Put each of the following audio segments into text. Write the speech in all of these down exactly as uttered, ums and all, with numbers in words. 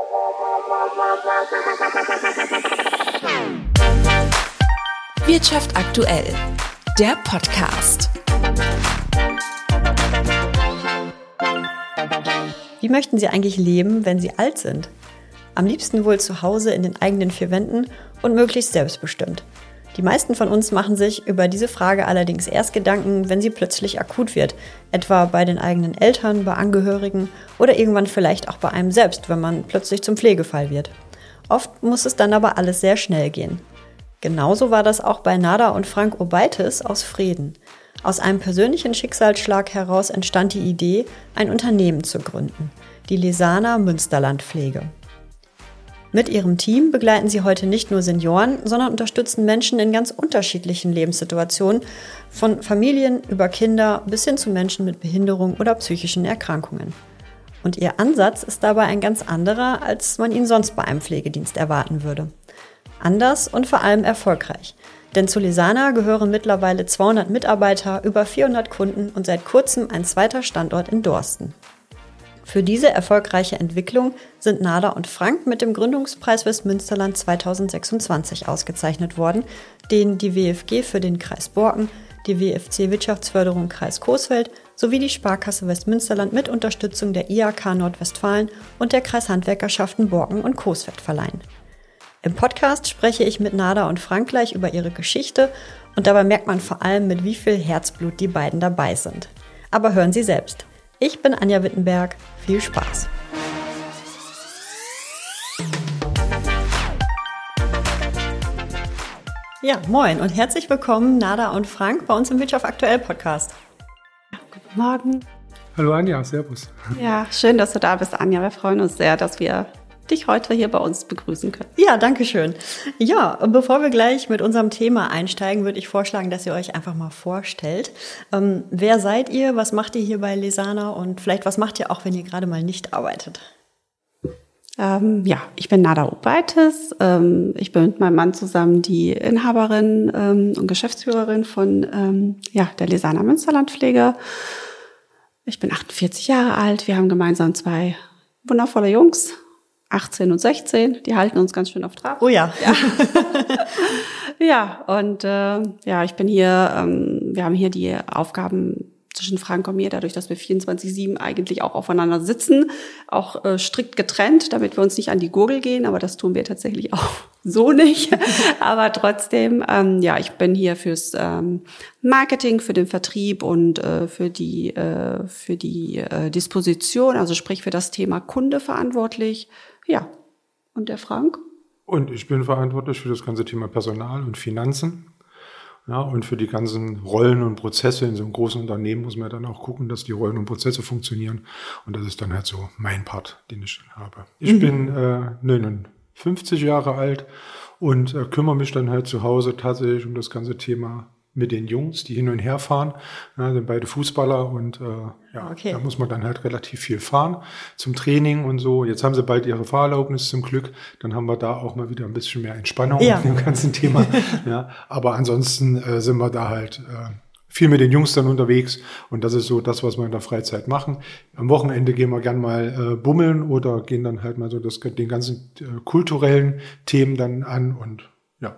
Wirtschaft aktuell, der Podcast. Wie möchten Sie eigentlich leben, wenn Sie alt sind? Am liebsten wohl zu Hause in den eigenen vier Wänden und möglichst selbstbestimmt. Die meisten von uns machen sich über diese Frage allerdings erst Gedanken, wenn sie plötzlich akut wird, etwa bei den eigenen Eltern, bei Angehörigen oder irgendwann vielleicht auch bei einem selbst, wenn man plötzlich zum Pflegefall wird. Oft muss es dann aber alles sehr schnell gehen. Genauso war das auch bei Nada und Frank Obeites aus Vreden. Aus einem persönlichen Schicksalsschlag heraus entstand die Idee, ein Unternehmen zu gründen, die Lesana Münsterland-Pflege. Mit ihrem Team begleiten sie heute nicht nur Senioren, sondern unterstützen Menschen in ganz unterschiedlichen Lebenssituationen, von Familien über Kinder bis hin zu Menschen mit Behinderung oder psychischen Erkrankungen. Und ihr Ansatz ist dabei ein ganz anderer, als man ihn sonst bei einem Pflegedienst erwarten würde. Anders und vor allem erfolgreich. Denn zu Lesana gehören mittlerweile zweihundert Mitarbeiter, über vierhundert Kunden und seit kurzem ein zweiter Standort in Dorsten. Für diese erfolgreiche Entwicklung sind Nada und Frank mit dem Gründungspreis Westmünsterland zweitausendsechsundzwanzig ausgezeichnet worden, den die W F G für den Kreis Borken, die W F C Wirtschaftsförderung Kreis Coesfeld sowie die Sparkasse Westmünsterland mit Unterstützung der I H K Nordwestfalen und der Kreishandwerkerschaften Borken und Coesfeld verleihen. Im Podcast spreche ich mit Nada und Frank gleich über ihre Geschichte und dabei merkt man vor allem, mit wie viel Herzblut die beiden dabei sind. Aber hören Sie selbst. Ich bin Anja Wittenberg. Viel Spaß! Ja, moin und herzlich willkommen, Nada und Frank, bei uns im Wirtschaft aktuell Podcast. Guten Morgen. Hallo Anja, servus. Ja, schön, dass du da bist, Anja. Wir freuen uns sehr, dass wir dich heute hier bei uns begrüßen können. Ja, danke schön. Ja, bevor wir gleich mit unserem Thema einsteigen, würde ich vorschlagen, dass ihr euch einfach mal vorstellt. Ähm, wer seid ihr? Was macht ihr hier bei Lesana? Und vielleicht, was macht ihr auch, wenn ihr gerade mal nicht arbeitet? Ähm, ja, ich bin Nada Obeites. Ähm, ich bin mit meinem Mann zusammen die Inhaberin ähm, und Geschäftsführerin von ähm, ja, der Lesana Münsterland-Pflege. Ich bin achtundvierzig Jahre alt. Wir haben gemeinsam zwei wundervolle Jungs, achtzehn und sechzehn, die halten uns ganz schön auf Trab. Oh ja. Ja, ja und äh, ja, ich bin hier, ähm, wir haben hier die Aufgaben zwischen Frank und mir, dadurch, dass wir vierundzwanzig sieben eigentlich auch aufeinander sitzen, auch äh, strikt getrennt, damit wir uns nicht an die Gurgel gehen, aber das tun wir tatsächlich auch so nicht. Aber trotzdem, ähm, ja, ich bin hier fürs ähm, Marketing, für den Vertrieb und äh, für die äh, für die äh, Disposition, also sprich für das Thema Kunde verantwortlich. Ja, und der Frank? Und ich bin verantwortlich für das ganze Thema Personal und Finanzen. Ja, und für die ganzen Rollen und Prozesse in so einem großen Unternehmen muss man dann auch gucken, dass die Rollen und Prozesse funktionieren. Und das ist dann halt so mein Part, den ich habe. Ich mhm. bin äh, neunundfünfzig Jahre alt und äh, kümmere mich dann halt zu Hause tatsächlich um das ganze Thema mit den Jungs, die hin und her fahren. Ja, sind beide Fußballer und äh, ja, okay. Da muss man dann halt relativ viel fahren zum Training und so. Jetzt haben sie bald ihre Fahrerlaubnis zum Glück. Dann haben wir da auch mal wieder ein bisschen mehr Entspannung ja. in dem ganzen Thema. Ja, aber ansonsten äh, sind wir da halt äh, viel mit den Jungs dann unterwegs und das ist so das, was wir in der Freizeit machen. Am Wochenende gehen wir gern mal äh, bummeln oder gehen dann halt mal so das, den ganzen äh, kulturellen Themen dann an und ja.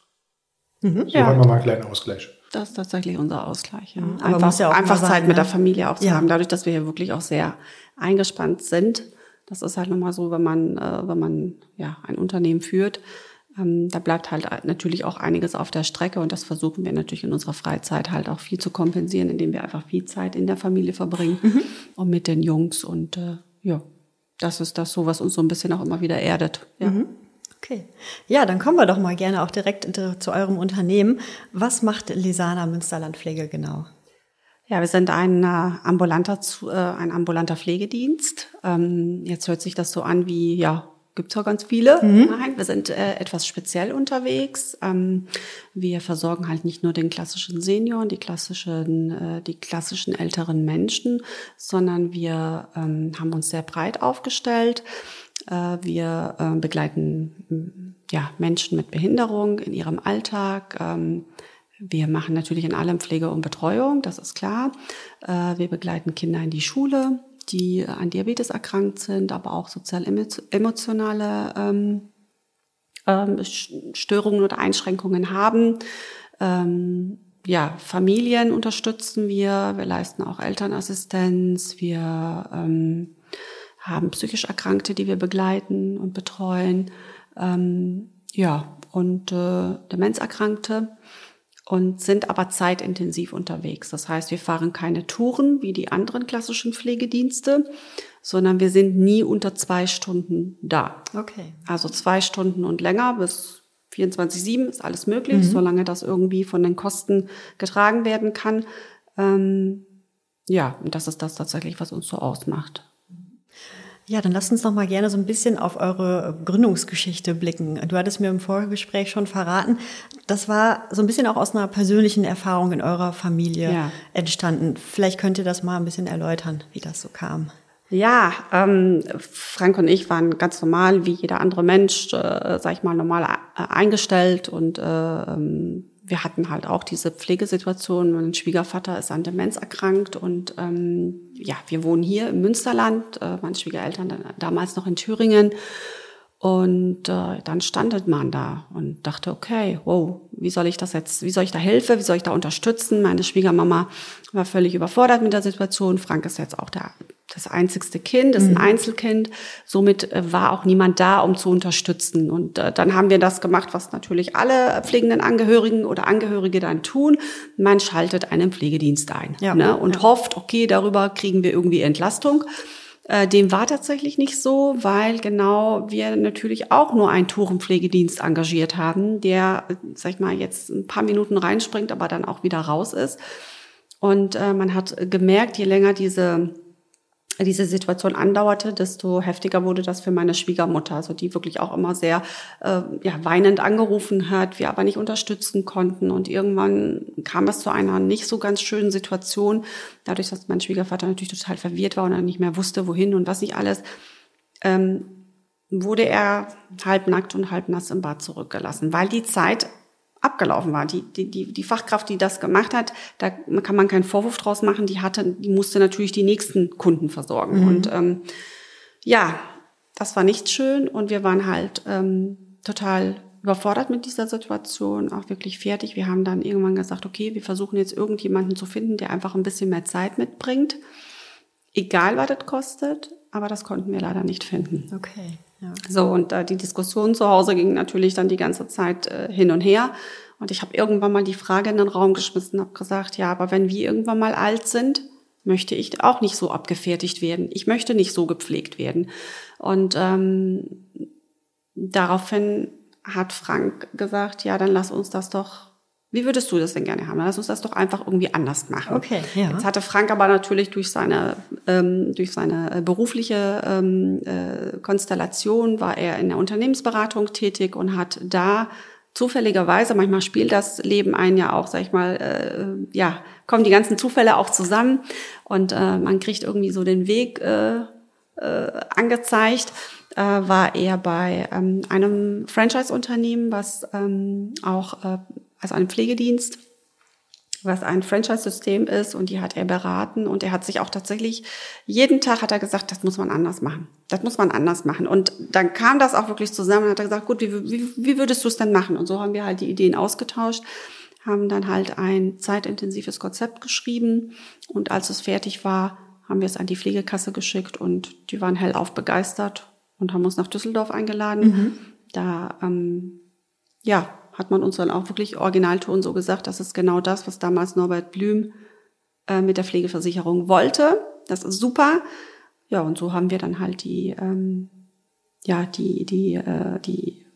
Mhm. So ja. haben wir mal einen kleinen Ausgleich. Das ist tatsächlich unser Ausgleich. Ja. Mhm, einfach ja einfach sein, Zeit ja. mit der Familie auch zu ja. haben, dadurch, dass wir hier wirklich auch sehr eingespannt sind. Das ist halt nochmal so, wenn man äh, wenn man ja ein Unternehmen führt, ähm, da bleibt halt natürlich auch einiges auf der Strecke und das versuchen wir natürlich in unserer Freizeit halt auch viel zu kompensieren, indem wir einfach viel Zeit in der Familie verbringen mhm. und mit den Jungs und äh, ja, das ist das so, was uns so ein bisschen auch immer wieder erdet. Ja. Mhm. Okay. Ja, dann kommen wir doch mal gerne auch direkt zu eurem Unternehmen. Was macht Lesana Münsterland-Pflege genau? Ja, wir sind ein äh, ambulanter äh, ein ambulanter Pflegedienst. Ähm, jetzt hört sich das so an wie, ja, gibt's ja ganz viele. Mhm. Nein, wir sind äh, etwas speziell unterwegs. Ähm, wir versorgen halt nicht nur den klassischen Senioren, die klassischen, äh, die klassischen älteren Menschen, sondern wir ähm, haben uns sehr breit aufgestellt. Wir äh, begleiten ja, Menschen mit Behinderung in ihrem Alltag. Ähm, wir machen natürlich in allem Pflege und Betreuung, das ist klar. Äh, wir begleiten Kinder in die Schule. die an Diabetes erkrankt sind, aber auch sozial-emotionale ähm, ähm, Störungen oder Einschränkungen haben. Ähm, ja, Familien unterstützen wir, wir leisten auch Elternassistenz, wir ähm, haben psychisch Erkrankte, die wir begleiten und betreuen, ähm, ja, und äh, Demenzerkrankte. Und sind aber zeitintensiv unterwegs. Das heißt, wir fahren keine Touren wie die anderen klassischen Pflegedienste, sondern wir sind nie unter zwei Stunden da. Okay. Also zwei Stunden und länger bis vierundzwanzig sieben ist alles möglich, Mhm. solange das irgendwie von den Kosten getragen werden kann. Ähm, ja, und das ist das tatsächlich, was uns so ausmacht. Ja, dann lasst uns noch mal gerne so ein bisschen auf eure Gründungsgeschichte blicken. Du hattest mir im Vorgespräch schon verraten, das war so ein bisschen auch aus einer persönlichen Erfahrung in eurer Familie Ja. entstanden. Vielleicht könnt ihr das mal ein bisschen erläutern, wie das so kam. Ja, ähm, Frank und ich waren ganz normal, wie jeder andere Mensch, äh, sag ich mal, normal äh, eingestellt und äh, ähm, wir hatten halt auch diese Pflegesituation. Mein Schwiegervater ist an Demenz erkrankt und ähm, ja, wir wohnen hier im Münsterland, äh, meine Schwiegereltern dann, damals noch in Thüringen. Und äh, dann standet man da und dachte, okay, wow, wie soll ich das jetzt, wie soll ich da helfen, wie soll ich da unterstützen? Meine Schwiegermama war völlig überfordert mit der Situation. Frank ist jetzt auch der, das einzigste Kind, ist ein Einzelkind. Somit äh, war auch niemand da, um zu unterstützen. Und äh, dann haben wir das gemacht, was natürlich alle pflegenden Angehörigen oder Angehörige dann tun. Man schaltet einen Pflegedienst ein, Ja. ne, und Ja. hofft, okay, darüber kriegen wir irgendwie Entlastung. Äh, dem war tatsächlich nicht so, weil genau wir natürlich auch nur einen Tourenpflegedienst engagiert haben, der, sag ich mal, jetzt ein paar Minuten reinspringt, aber dann auch wieder raus ist. Und äh, man hat gemerkt, je länger diese diese Situation andauerte, desto heftiger wurde das für meine Schwiegermutter, also die wirklich auch immer sehr äh, ja, weinend angerufen hat, wir aber nicht unterstützen konnten. Und irgendwann kam es zu einer nicht so ganz schönen Situation, dadurch, dass mein Schwiegervater natürlich total verwirrt war und er nicht mehr wusste, wohin und was nicht alles, ähm, wurde er halbnackt und halbnass im Bad zurückgelassen, weil die Zeit abgelaufen war. Die, die, die, die Fachkraft, die das gemacht hat, da kann man keinen Vorwurf draus machen, die hatte, die musste natürlich die nächsten Kunden versorgen. Mhm. Und ähm, ja, das war nicht schön und wir waren halt ähm, total überfordert mit dieser Situation, auch wirklich fertig. Wir haben dann irgendwann gesagt, okay, wir versuchen jetzt irgendjemanden zu finden, der einfach ein bisschen mehr Zeit mitbringt. Egal, was das kostet, aber das konnten wir leider nicht finden. Okay. Ja. So, und äh, die Diskussion zu Hause ging natürlich dann die ganze Zeit äh, hin und her. Und ich habe irgendwann mal die Frage in den Raum geschmissen, habe gesagt, ja, aber wenn wir irgendwann mal alt sind, möchte ich auch nicht so abgefertigt werden. Ich möchte nicht so gepflegt werden. Und ähm, daraufhin hat Frank gesagt, ja, dann lass uns das doch, wie würdest du das denn gerne haben? Lass uns das doch einfach irgendwie anders machen. Okay, ja. Jetzt hatte Frank aber natürlich durch seine ähm, durch seine berufliche ähm, äh, Konstellation war er in der Unternehmensberatung tätig und hat da zufälligerweise, manchmal spielt das Leben einen ja auch, sag ich mal, äh, ja, kommen die ganzen Zufälle auch zusammen und äh, man kriegt irgendwie so den Weg äh, äh, angezeigt, äh, war er bei ähm, einem Franchise-Unternehmen, was ähm, auch äh, also ein Pflegedienst, was ein Franchise-System ist, und die hat er beraten und er hat sich auch tatsächlich, jeden Tag hat er gesagt, das muss man anders machen, das muss man anders machen, und dann kam das auch wirklich zusammen und hat er gesagt, gut, wie, wie, wie würdest du es denn machen? Und so haben wir halt die Ideen ausgetauscht, haben dann halt ein zeitintensives Konzept geschrieben und als es fertig war, haben wir es an die Pflegekasse geschickt und die waren hellauf begeistert und haben uns nach Düsseldorf eingeladen. Mhm. Da, ähm, ja, hat man uns dann auch wirklich Originalton so gesagt, das ist genau das, was damals Norbert Blüm äh, mit der Pflegeversicherung wollte. Das ist super. Ja, und so haben wir dann halt die, ähm, ja, die, die, äh, die,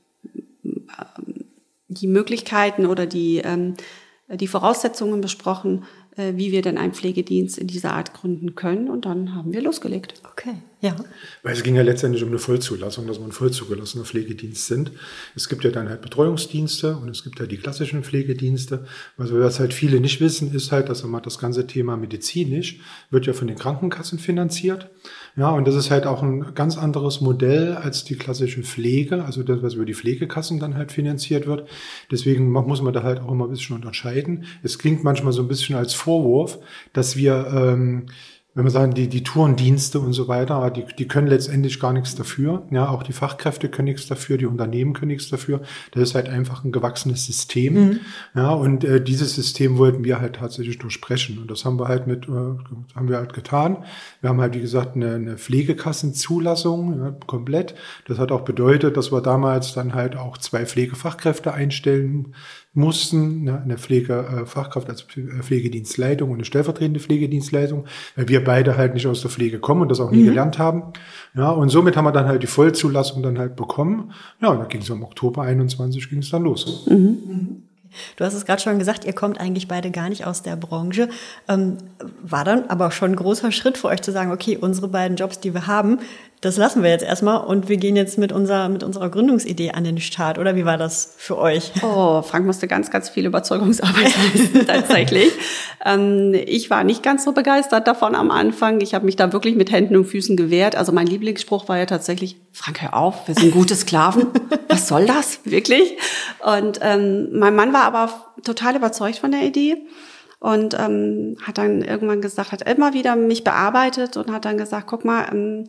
äh, die Möglichkeiten oder die, ähm, die Voraussetzungen besprochen, äh, wie wir denn einen Pflegedienst in dieser Art gründen können. Und dann haben wir losgelegt. Okay, ja. Weil es ging ja letztendlich um eine Vollzulassung, dass wir ein vollzugelassener Pflegedienst sind. Es gibt ja dann halt Betreuungsdienste und es gibt ja die klassischen Pflegedienste. Also was halt viele nicht wissen, ist halt, dass immer das ganze Thema medizinisch wird ja von den Krankenkassen finanziert. Ja, und das ist halt auch ein ganz anderes Modell als die klassische Pflege, also das, was über die Pflegekassen dann halt finanziert wird. Deswegen muss man da halt auch immer ein bisschen unterscheiden. Es klingt manchmal so ein bisschen als Vorwurf, dass wir ähm, wenn wir sagen, die, die Tourendienste und so weiter, die, die können letztendlich gar nichts dafür. Ja, auch die Fachkräfte können nichts dafür, die Unternehmen können nichts dafür. Das ist halt einfach ein gewachsenes System. Mhm. Ja, und äh, dieses System wollten wir halt tatsächlich durchbrechen. Und das haben wir halt mit, äh, haben wir halt getan. Wir haben halt, wie gesagt, eine, eine Pflegekassenzulassung, ja, komplett. Das hat auch bedeutet, dass wir damals dann halt auch zwei Pflegefachkräfte einstellen mussten, ne, eine Pflegefachkraft als Pflegedienstleitung und eine stellvertretende Pflegedienstleitung, weil wir beide halt nicht aus der Pflege kommen und das auch nie mhm. gelernt haben. Ja, und somit haben wir dann halt die Vollzulassung dann halt bekommen. Ja, und dann ging es im Oktober einundzwanzig ging es dann los. Mhm. Mhm. Du hast es gerade schon gesagt, ihr kommt eigentlich beide gar nicht aus der Branche. Ähm, war dann aber schon ein großer Schritt für euch zu sagen, okay, unsere beiden Jobs, die wir haben, das lassen wir jetzt erstmal und wir gehen jetzt mit unserer, mit unserer Gründungsidee an den Start. Oder wie war das für euch? Oh, Frank musste ganz, ganz viel Überzeugungsarbeit leisten, tatsächlich. ähm, ich war nicht ganz so begeistert davon am Anfang. Ich habe mich da wirklich mit Händen und Füßen gewehrt. Also mein Lieblingsspruch war ja tatsächlich, Frank, hör auf, wir sind gute Sklaven. Was soll das? Wirklich? Und ähm, mein Mann war aber total überzeugt von der Idee. Und ähm, hat dann irgendwann gesagt, hat immer wieder mich bearbeitet und hat dann gesagt, guck mal, ähm,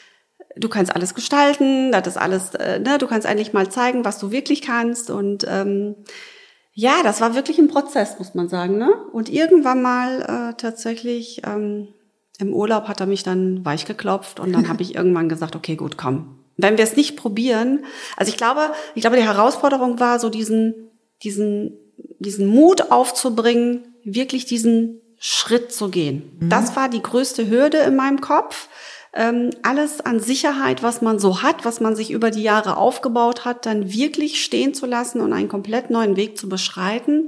du kannst alles gestalten, das ist alles, äh, ne, du kannst eigentlich mal zeigen, was du wirklich kannst. Und ähm, ja, das war wirklich ein Prozess, muss man sagen, ne? Und irgendwann mal äh, tatsächlich ähm, im Urlaub hat er mich dann weich geklopft und dann habe ich irgendwann gesagt, okay, gut, komm. Wenn wir es nicht probieren, also ich glaube, ich glaube, die Herausforderung war so diesen, diesen, diesen Mut aufzubringen, wirklich diesen Schritt zu gehen. Mhm. Das war die größte Hürde in meinem Kopf. Ähm, alles an Sicherheit, was man so hat, was man sich über die Jahre aufgebaut hat, dann wirklich stehen zu lassen und einen komplett neuen Weg zu beschreiten.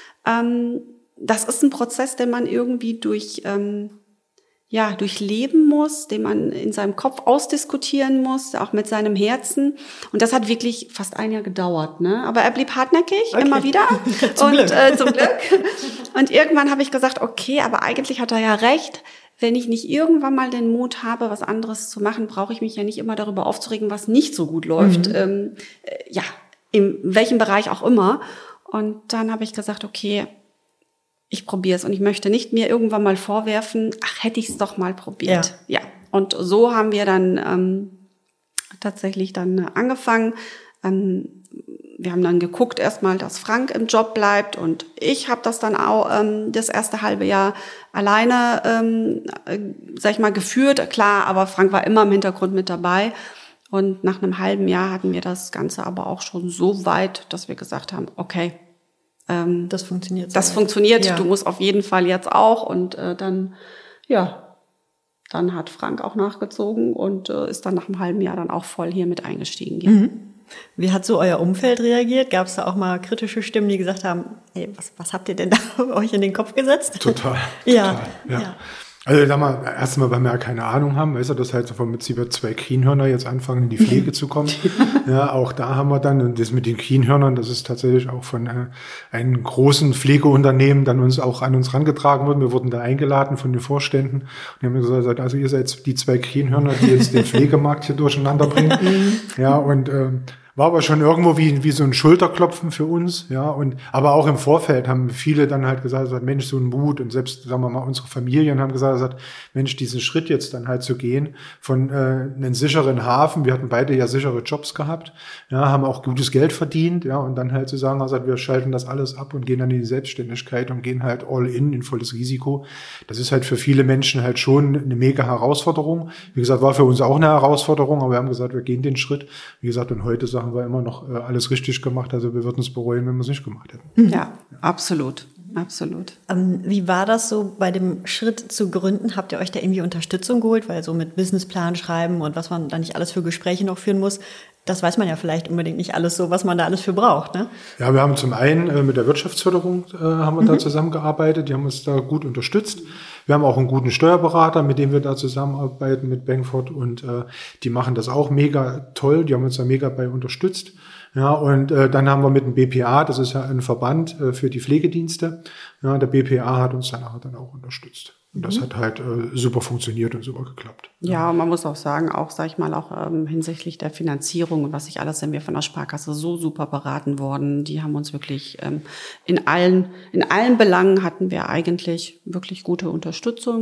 Ähm, das ist ein Prozess, den man irgendwie durch, ähm, ja, durchleben muss, den man in seinem Kopf ausdiskutieren muss, auch mit seinem Herzen. Und das hat wirklich fast ein Jahr gedauert, ne? Aber er blieb hartnäckig, okay. Immer wieder. zum und Glück. Äh, zum Glück. Und irgendwann habe ich gesagt, okay, aber eigentlich hat er ja recht. Wenn ich nicht irgendwann mal den Mut habe, was anderes zu machen, brauche ich mich ja nicht immer darüber aufzuregen, was nicht so gut läuft. Mhm. Ähm, äh, ja, in welchem Bereich auch immer. Und dann habe ich gesagt, okay, ich probiere es und ich möchte nicht mir irgendwann mal vorwerfen, ach, hätte ich es doch mal probiert. Ja. ja. Und so haben wir dann ähm, tatsächlich dann angefangen. Ähm, wir haben dann geguckt erstmal, dass Frank im Job bleibt und ich habe das dann auch ähm, das erste halbe Jahr alleine, ähm, äh, sag ich mal, geführt. Klar, aber Frank war immer im Hintergrund mit dabei. Und nach einem halben Jahr hatten wir das Ganze aber auch schon so weit, dass wir gesagt haben, okay, Ähm, das funktioniert. So das weit. funktioniert. Ja. Du musst auf jeden Fall jetzt auch. Und äh, dann, ja, dann hat Frank auch nachgezogen und äh, ist dann nach einem halben Jahr dann auch voll hier mit eingestiegen. Ja. Mhm. Wie hat so euer Umfeld reagiert? Gab es da auch mal kritische Stimmen, die gesagt haben, hey, was, was habt ihr denn da euch in den Kopf gesetzt? Total. ja. Total, ja. ja. Also sag mal, erstmal, weil wir ja keine Ahnung haben, weißt du, das halt so vom Prinzip zwei Kienhörner jetzt anfangen, in die Pflege zu kommen. Ja, auch da haben wir dann, und das mit den Kienhörnern, das ist tatsächlich auch von äh, einem großen Pflegeunternehmen dann uns auch an uns rangetragen worden. Wir wurden da eingeladen von den Vorständen und die haben gesagt, also ihr seid die zwei Kienhörner, die jetzt den Pflegemarkt hier durcheinander bringen. Ja, und ähm, war aber schon irgendwo wie, wie so ein Schulterklopfen für uns, ja, und, aber auch im Vorfeld haben viele dann halt gesagt, gesagt, Mensch, so ein Mut, und selbst, sagen wir mal, unsere Familien haben gesagt, gesagt, Mensch, diesen Schritt jetzt dann halt zu gehen von, äh, einem sicheren Hafen, wir hatten beide ja sichere Jobs gehabt, ja, haben auch gutes Geld verdient, ja, und dann halt zu sagen, also wir schalten das alles ab und gehen dann in die Selbstständigkeit und gehen halt all in, in volles Risiko. Das ist halt für viele Menschen halt schon eine mega Herausforderung. Wie gesagt, war für uns auch eine Herausforderung, aber wir haben gesagt, wir gehen den Schritt. Wie gesagt, und heute sagen haben wir immer noch äh, alles richtig gemacht. Also wir würden es bereuen, wenn wir es nicht gemacht hätten. Ja, absolut. Absolut. Ähm, wie war das so bei dem Schritt zu gründen? Habt ihr euch da irgendwie Unterstützung geholt? Weil so mit Businessplan schreiben und was man da nicht alles für Gespräche noch führen muss, das weiß man ja vielleicht unbedingt nicht alles so, was man da alles für braucht, ne? Ja, wir haben zum einen äh, mit der Wirtschaftsförderung äh, haben wir mhm. da zusammengearbeitet. Die haben uns da gut unterstützt. Wir haben auch einen guten Steuerberater, mit dem wir da zusammenarbeiten, mit Bankford. Und äh, die machen das auch mega toll. Die haben uns da mega bei unterstützt. Ja, und äh, dann haben wir mit dem B P A, das ist ja ein Verband äh, für die Pflegedienste. Ja, der B P A hat uns danach dann auch unterstützt. Und das mhm. hat halt äh, super funktioniert und super geklappt. Ja, und man muss auch sagen, auch, sag ich mal, auch ähm, hinsichtlich der Finanzierung und was ich alles, sind wir von der Sparkasse so super beraten worden. Die haben uns wirklich ähm, in allen, in allen Belangen hatten wir eigentlich wirklich gute Unterstützung.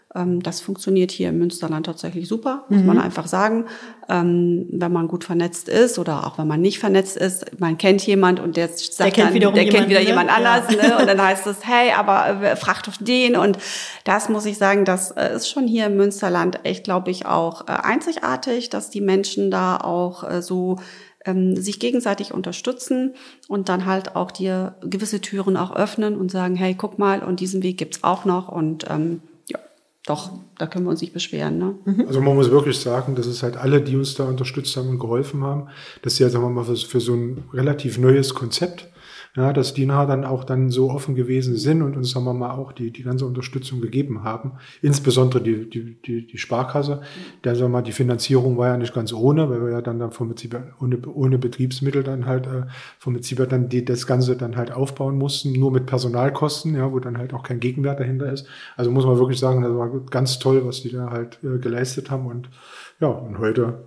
Ähm, das funktioniert hier im Münsterland tatsächlich super, muss mhm. man einfach sagen. Ähm, wenn man gut vernetzt ist oder auch wenn man nicht vernetzt ist, man kennt jemand und der sagt der kennt dann, wiederum der jemanden, kennt wieder ne? jemand anders, ja. ne? Und dann heißt es, hey, aber äh, fragt auf den. Und das muss ich sagen, das äh, ist schon hier im Münsterland echt, glaube ich, auch äh, einzigartig, dass die Menschen da auch äh, so ähm, sich gegenseitig unterstützen und dann halt auch dir gewisse Türen auch öffnen und sagen, hey, guck mal, und diesen Weg gibt's auch noch. Und ähm, ja, doch, da können wir uns nicht beschweren. Ne? Also man muss wirklich sagen, dass es halt alle, die uns da unterstützt haben und geholfen haben, dass sie ja, sagen wir mal, für, für so ein relativ neues Konzept, ja, dass die nachher dann auch dann so offen gewesen sind und uns, sagen wir mal, auch die, die ganze Unterstützung gegeben haben. Insbesondere die, die, die, die Sparkasse. Der, sagen wir mal, die Finanzierung war ja nicht ganz ohne, weil wir ja dann, dann vom Prinzip ohne, ohne Betriebsmittel dann halt, äh, vom Prinzip dann die, das Ganze dann halt aufbauen mussten, nur mit Personalkosten, ja, wo dann halt auch kein Gegenwert dahinter ist. Also muss man wirklich sagen, das war ganz toll, was die da halt äh, geleistet haben und, ja, und heute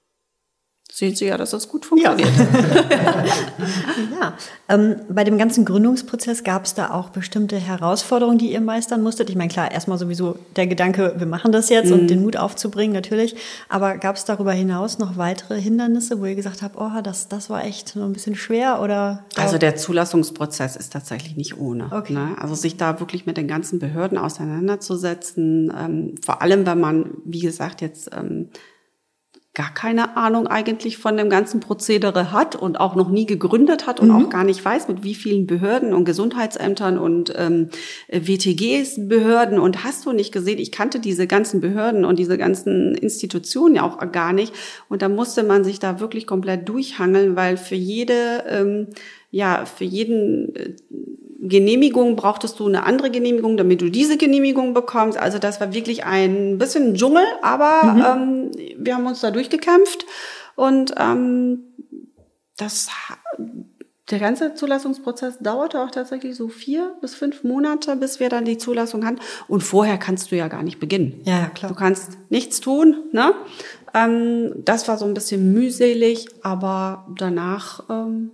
sehen Sie ja, dass das gut funktioniert. Ja, ja. Ähm, bei dem ganzen Gründungsprozess gab es da auch bestimmte Herausforderungen, die ihr meistern musstet? Ich meine, klar, erstmal sowieso der Gedanke, wir machen das jetzt mhm. und den Mut aufzubringen, natürlich. Aber gab es darüber hinaus noch weitere Hindernisse, wo ihr gesagt habt, oh, das, das war echt nur ein bisschen schwer? Oder? Also der Zulassungsprozess ist tatsächlich nicht ohne. Okay. Ne? Also sich da wirklich mit den ganzen Behörden auseinanderzusetzen, ähm, vor allem, wenn man, wie gesagt, jetzt ähm, gar keine Ahnung eigentlich von dem ganzen Prozedere hat und auch noch nie gegründet hat und mhm. auch gar nicht weiß, mit wie vielen Behörden und Gesundheitsämtern und ähm, W T Gs-Behörden und hast du nicht gesehen, ich kannte diese ganzen Behörden und diese ganzen Institutionen ja auch gar nicht und da musste man sich da wirklich komplett durchhangeln, weil für jede, ähm, ja, für jeden äh, Genehmigung brauchtest du eine andere Genehmigung, damit du diese Genehmigung bekommst. Also das war wirklich ein bisschen Dschungel, aber mhm. ähm, wir haben uns da durchgekämpft und ähm, das, der ganze Zulassungsprozess dauerte auch tatsächlich so vier bis fünf Monate, bis wir dann die Zulassung hatten. Und vorher kannst du ja gar nicht beginnen. Ja, klar. Du kannst nichts tun, ne? Ähm, das war so ein bisschen mühselig, aber danach ähm,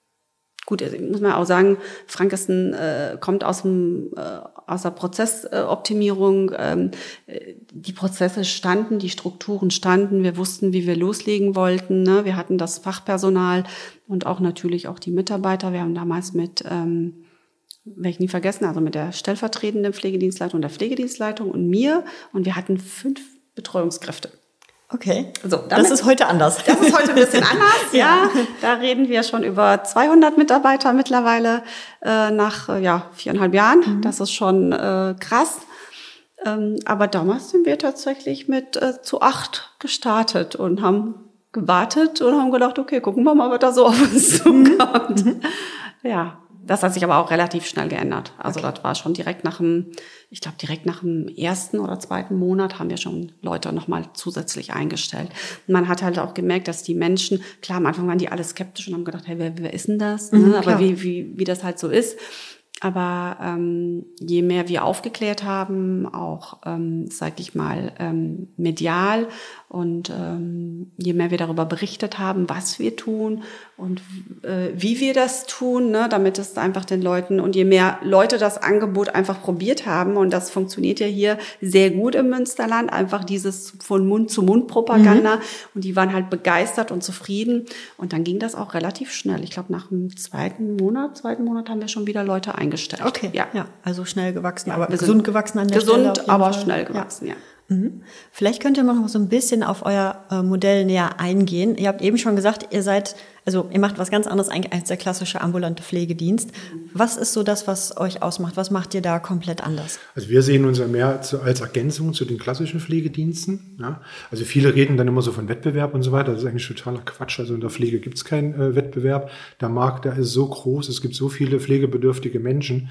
gut, also muss man auch sagen, Frank ist ein, äh, kommt aus dem äh, aus der Prozessoptimierung. Ähm, die Prozesse standen, die Strukturen standen. Wir wussten, wie wir loslegen wollten. Ne? Wir hatten das Fachpersonal und auch natürlich auch die Mitarbeiter. Wir haben damals mit, ähm, werde ich nie vergessen, also mit der stellvertretenden Pflegedienstleitung, der Pflegedienstleitung und mir. Und wir hatten fünf Betreuungskräfte. Okay, so, damit, das ist heute anders. Das ist heute ein bisschen anders, ja. Da reden wir schon über zweihundert Mitarbeiter mittlerweile äh, nach äh, ja viereinhalb Jahren. Mhm. Das ist schon äh, krass. Ähm, aber damals sind wir tatsächlich mit äh, zu acht gestartet und haben gewartet und haben gedacht, okay, gucken wir mal, was da so auf uns zukommt. Mhm. Ja. Das hat sich aber auch relativ schnell geändert. Also okay. Das war schon direkt nach dem, ich glaube direkt nach dem ersten oder zweiten Monat haben wir schon Leute nochmal zusätzlich eingestellt. Und man hat halt auch gemerkt, dass die Menschen, klar, am Anfang waren die alle skeptisch und haben gedacht, hey, wer, wer ist denn das? Mhm, ne? Aber wie, wie, wie das halt so ist. Aber ähm, je mehr wir aufgeklärt haben, auch, ähm, sag ich mal, ähm, medial und ähm, je mehr wir darüber berichtet haben, was wir tun und äh, wie wir das tun, ne, damit es einfach den Leuten und je mehr Leute das Angebot einfach probiert haben und das funktioniert ja hier sehr gut im Münsterland, einfach dieses von Mund zu Mund Propaganda mhm. und die waren halt begeistert und zufrieden und dann ging das auch relativ schnell. Ich glaube nach dem zweiten Monat, zweiten Monat haben wir schon wieder Leute eingestellt. Okay, ja, ja, also schnell gewachsen, ja, aber gesund gewachsen an der gesund, Stelle. Gesund, aber Fall. Schnell gewachsen, ja. ja. Mhm. Vielleicht könnt ihr mal noch so ein bisschen auf euer äh, Modell näher eingehen. Ihr habt eben schon gesagt, ihr seid, also ihr macht was ganz anderes eigentlich als der klassische ambulante Pflegedienst. Mhm. Was ist so das, was euch ausmacht? Was macht ihr da komplett anders? Also wir sehen uns ja mehr zu, als Ergänzung zu den klassischen Pflegediensten. Ja? Also viele reden dann immer so von Wettbewerb und so weiter. Das ist eigentlich totaler Quatsch. Also in der Pflege gibt es keinen äh, Wettbewerb. Der Markt, der ist so groß. Es gibt so viele pflegebedürftige Menschen.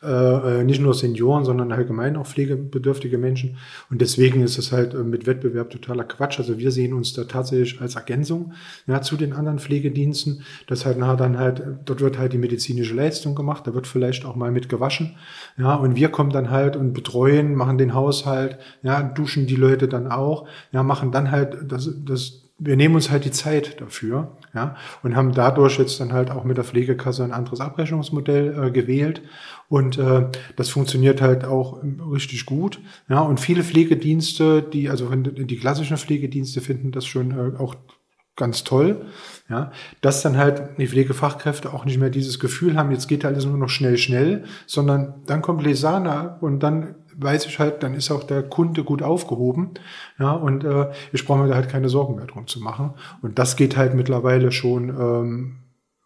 Äh, nicht nur Senioren, sondern allgemein auch pflegebedürftige Menschen. Und deswegen ist es halt äh, mit Wettbewerb totaler Quatsch. Also wir sehen uns da tatsächlich als Ergänzung ja, zu den anderen Pflegediensten. Das halt nachher dann halt, dort wird halt die medizinische Leistung gemacht, da wird vielleicht auch mal mit gewaschen, ja, und wir kommen dann halt und betreuen, machen den Haushalt, ja, duschen die Leute dann auch, ja, machen dann halt das, das wir nehmen uns halt die Zeit dafür, ja, und haben dadurch jetzt dann halt auch mit der Pflegekasse ein anderes Abrechnungsmodell äh, gewählt. Und äh, das funktioniert halt auch richtig gut. Ja, und viele Pflegedienste, die, also die klassischen Pflegedienste finden das schon äh, auch ganz toll, ja, dass dann halt die Pflegefachkräfte auch nicht mehr dieses Gefühl haben, jetzt geht alles nur noch schnell, schnell, sondern dann kommt Lesana und dann weiß ich halt, dann ist auch der Kunde gut aufgehoben, ja, und äh, ich brauche mir da halt keine Sorgen mehr drum zu machen. Und das geht halt mittlerweile schon ähm,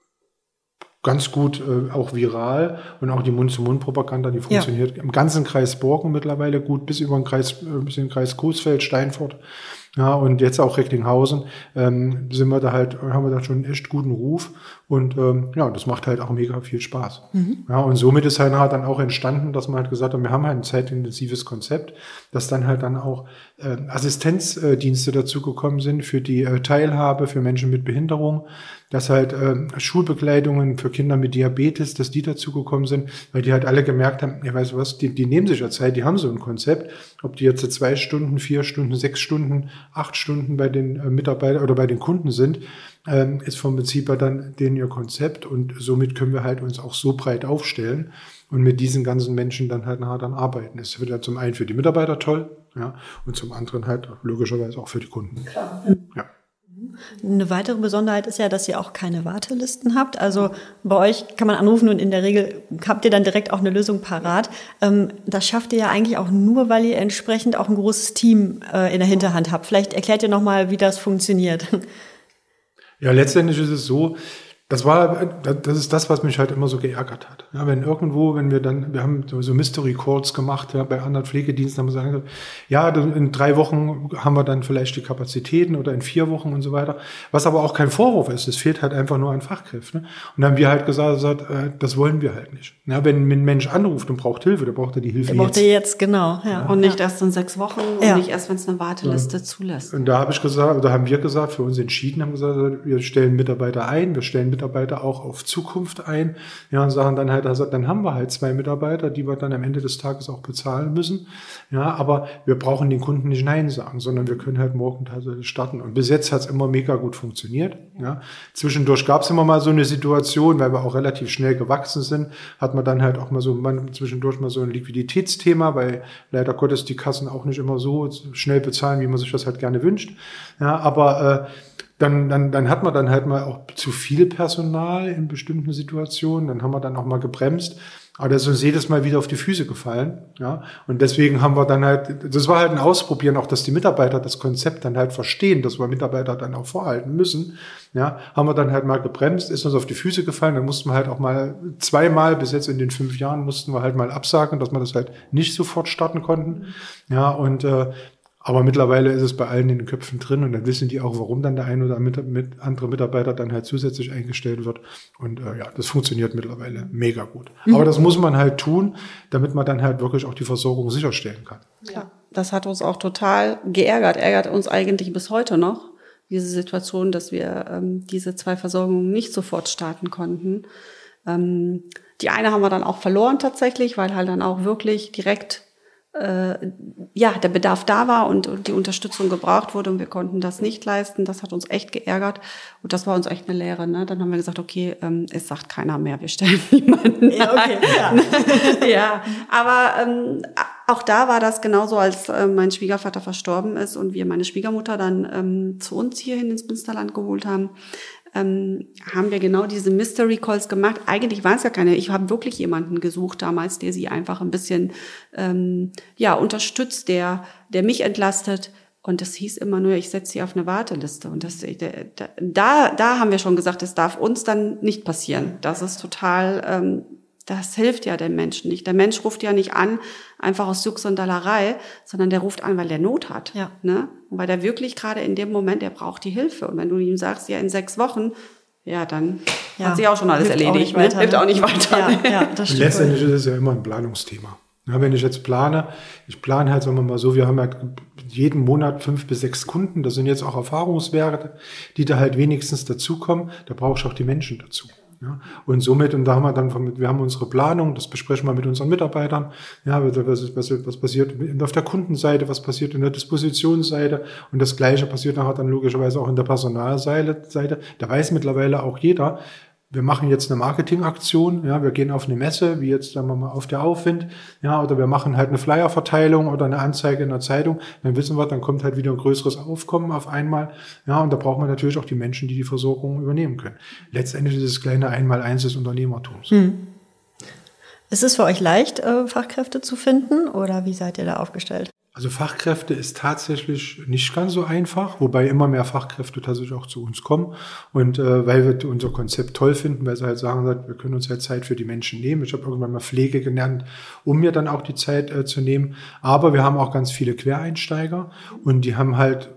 ganz gut äh, auch viral und auch die Mund-zu-Mund-Propaganda, die funktioniert ja im ganzen Kreis Borken mittlerweile gut, bis über den Kreis, äh, bis in den Kreis Coesfeld, Steinfurt. Ja, und jetzt auch Recklinghausen, ähm, sind wir da halt, haben wir da schon einen echt guten Ruf. Und ähm, ja, das macht halt auch mega viel Spaß. Mhm. Ja, und somit ist halt dann auch entstanden, dass man halt gesagt hat, wir haben halt ein zeitintensives Konzept, dass dann halt dann auch äh, Assistenzdienste dazugekommen sind für die äh, Teilhabe für Menschen mit Behinderung, dass halt äh, Schulbegleitungen für Kinder mit Diabetes, dass die dazugekommen sind, weil die halt alle gemerkt haben, ja, weißt du was, die, die nehmen sich ja Zeit, die haben so ein Konzept, ob die jetzt zwei Stunden, vier Stunden, sechs Stunden, acht Stunden bei den äh, Mitarbeitern oder bei den Kunden sind, ähm, ist vom Prinzip her dann denen ihr Konzept und somit können wir halt uns auch so breit aufstellen und mit diesen ganzen Menschen dann halt nachher dann arbeiten. Es wird ja zum einen für die Mitarbeiter toll, ja, und zum anderen halt logischerweise auch für die Kunden. Klar. Ja. Eine weitere Besonderheit ist ja, dass ihr auch keine Wartelisten habt. Also bei euch kann man anrufen und in der Regel habt ihr dann direkt auch eine Lösung parat. Ähm, das schafft ihr ja eigentlich auch nur, weil ihr entsprechend auch ein großes Team äh, in der Hinterhand habt. Vielleicht erklärt ihr nochmal, wie das funktioniert. Ja, letztendlich ist es so, das war, das ist das, was mich halt immer so geärgert hat. Ja, wenn irgendwo, wenn wir dann, wir haben so Mystery Calls gemacht, ja, bei anderen Pflegediensten haben wir gesagt, ja, in drei Wochen haben wir dann vielleicht die Kapazitäten oder in vier Wochen und so weiter. Was aber auch kein Vorwurf ist, es fehlt halt einfach nur an Fachkräften. Und dann haben wir halt gesagt, gesagt das wollen wir halt nicht. Ja, wenn ein Mensch anruft und braucht Hilfe, dann braucht er die Hilfe der braucht jetzt. Er jetzt, genau. Ja. Und nicht erst in sechs Wochen und ja. nicht erst, wenn es eine Warteliste ja. zulässt. Und da habe ich gesagt, da haben wir gesagt, für uns entschieden, haben gesagt, wir stellen Mitarbeiter ein, wir stellen Mitarbeiter auch auf Zukunft ein, ja, und sagen dann halt, also dann haben wir halt zwei Mitarbeiter, die wir dann am Ende des Tages auch bezahlen müssen, ja, aber wir brauchen den Kunden nicht Nein sagen, sondern wir können halt morgen tatsächlich starten. Und bis jetzt hat es immer mega gut funktioniert, ja. Zwischendurch gab es immer mal so eine Situation, weil wir auch relativ schnell gewachsen sind, hat man dann halt auch mal so, man, zwischendurch mal so ein Liquiditätsthema, weil leider Gottes die Kassen auch nicht immer so schnell bezahlen, wie man sich das halt gerne wünscht, ja, aber äh, Dann, dann, dann hat man dann halt mal auch zu viel Personal in bestimmten Situationen. Dann haben wir dann auch mal gebremst. Aber das ist uns jedes Mal wieder auf die Füße gefallen. Ja. Und deswegen haben wir dann halt, das war halt ein Ausprobieren, auch dass die Mitarbeiter das Konzept dann halt verstehen, dass wir Mitarbeiter dann auch vorhalten müssen. Ja. Haben wir dann halt mal gebremst, ist uns auf die Füße gefallen. Dann mussten wir halt auch mal zweimal, bis jetzt in den fünf Jahren, mussten wir halt mal absagen, dass wir das halt nicht sofort starten konnten. Ja. Und, äh, Aber mittlerweile ist es bei allen in den Köpfen drin und dann wissen die auch, warum dann der ein oder mit, mit andere Mitarbeiter dann halt zusätzlich eingestellt wird. Und äh, ja, das funktioniert mittlerweile mega gut. Mhm. Aber das muss man halt tun, damit man dann halt wirklich auch die Versorgung sicherstellen kann. Ja, das hat uns auch total geärgert, ärgert uns eigentlich bis heute noch, diese Situation, dass wir ähm, diese zwei Versorgungen nicht sofort starten konnten. Ähm, die eine haben wir dann auch verloren tatsächlich, weil halt dann auch wirklich direkt ja, der Bedarf da war und, und die Unterstützung gebraucht wurde und wir konnten das nicht leisten. Das hat uns echt geärgert und das war uns echt eine Lehre. Ne? Dann haben wir gesagt, okay, ähm, es sagt keiner mehr, wir stellen niemanden ja, okay, ja. ja, aber ähm, auch da war das genauso, als äh, mein Schwiegervater verstorben ist und wir meine Schwiegermutter dann ähm, zu uns hierhin ins Münsterland geholt haben. Ähm, haben wir genau diese Mystery Calls gemacht. Eigentlich waren es ja keine. Ich habe wirklich jemanden gesucht damals, der sie einfach ein bisschen ähm, ja unterstützt, der der mich entlastet. Und das hieß immer nur, ich setze sie auf eine Warteliste. Und das da da haben wir schon gesagt, das darf uns dann nicht passieren. Das ist total. Ähm, Das hilft ja dem Menschen nicht. Der Mensch ruft ja nicht an, einfach aus Jux und Dallerei, sondern der ruft an, weil der Not hat. Ja. Ne? Und weil der wirklich gerade in dem Moment, der braucht die Hilfe. Und wenn du ihm sagst, ja, in sechs Wochen, ja, dann ja. hat sich auch schon alles hilft erledigt. Auch ne? Hilft auch nicht weiter. Ja, ja, das stimmt. Letztendlich ist es ja immer ein Planungsthema. Ja, wenn ich jetzt plane, ich plane halt, sagen wir mal so, wir haben halt jeden Monat fünf bis sechs Kunden. Das sind jetzt auch Erfahrungswerte, die da halt wenigstens dazukommen. Da brauche ich auch die Menschen dazu. Ja, und somit, und da haben wir dann, wir haben unsere Planung, das besprechen wir mit unseren Mitarbeitern, ja, was, was, was passiert auf der Kundenseite, was passiert in der Dispositionsseite, und das Gleiche passiert nachher dann logischerweise auch in der Personalseite. Da weiß mittlerweile auch jeder, wir machen jetzt eine Marketingaktion, ja, wir gehen auf eine Messe, wie jetzt sagen wir mal auf der Aufwind, ja, oder wir machen halt eine Flyerverteilung oder eine Anzeige in der Zeitung, dann wissen wir, dann kommt halt wieder ein größeres Aufkommen auf einmal, ja, und da braucht man natürlich auch die Menschen, die die Versorgung übernehmen können. Letztendlich ist es kleine Einmaleins des Unternehmertums. Hm. Ist es für euch leicht, Fachkräfte zu finden, oder wie seid ihr da aufgestellt? Also Fachkräfte ist tatsächlich nicht ganz so einfach, wobei immer mehr Fachkräfte tatsächlich auch zu uns kommen, und äh, weil wir unser Konzept toll finden, weil sie halt sagen, wir können uns halt Zeit für die Menschen nehmen. Ich habe irgendwann mal Pflege gelernt, um mir dann auch die Zeit äh, zu nehmen, aber wir haben auch ganz viele Quereinsteiger, und die haben halt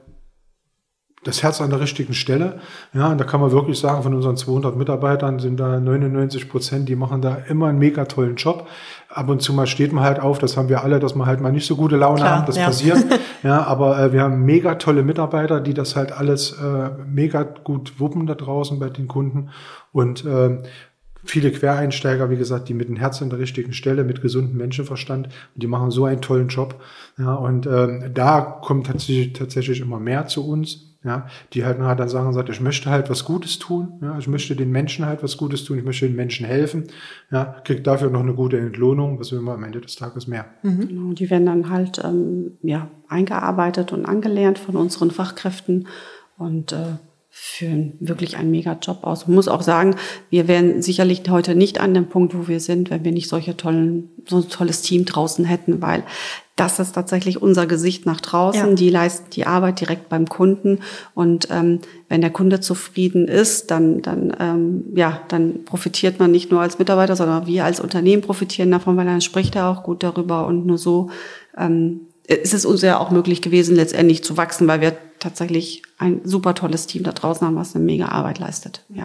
das Herz an der richtigen Stelle. Ja, und da kann man wirklich sagen, von unseren zweihundert Mitarbeitern sind da neunundneunzig Prozent, die machen da immer einen mega tollen Job. Ab und zu mal steht man halt auf, das haben wir alle, dass man halt mal nicht so gute Laune Klar, haben, das ja. passiert. Ja, aber äh, wir haben mega tolle Mitarbeiter, die das halt alles äh, mega gut wuppen da draußen bei den Kunden, und äh, viele Quereinsteiger, wie gesagt, die mit dem Herz an der richtigen Stelle, mit gesundem Menschenverstand, und die machen so einen tollen Job. Ja, und ähm, da kommt tatsächlich, tatsächlich immer mehr zu uns. Ja, die halt nachher dann sagen, sagt, ich möchte halt was Gutes tun, ja, ich möchte den Menschen halt was Gutes tun, ich möchte den Menschen helfen, ja, kriegt dafür noch eine gute Entlohnung, was will man am Ende des Tages mehr. Mhm. Genau, die werden dann halt ähm, ja, eingearbeitet und angelernt von unseren Fachkräften und äh, führen wirklich einen Mega-Job aus. Man muss auch sagen, wir wären sicherlich heute nicht an dem Punkt, wo wir sind, wenn wir nicht solche tollen, so ein tolles Team draußen hätten, weil das ist tatsächlich unser Gesicht nach draußen. Ja. Die leisten die Arbeit direkt beim Kunden, und ähm, wenn der Kunde zufrieden ist, dann dann ähm, ja dann profitiert man nicht nur als Mitarbeiter, sondern wir als Unternehmen profitieren davon, weil dann spricht er auch gut darüber, und nur so ähm, ist es uns ja auch möglich gewesen, letztendlich zu wachsen, weil wir tatsächlich ein super tolles Team da draußen haben, was eine mega Arbeit leistet. Ja.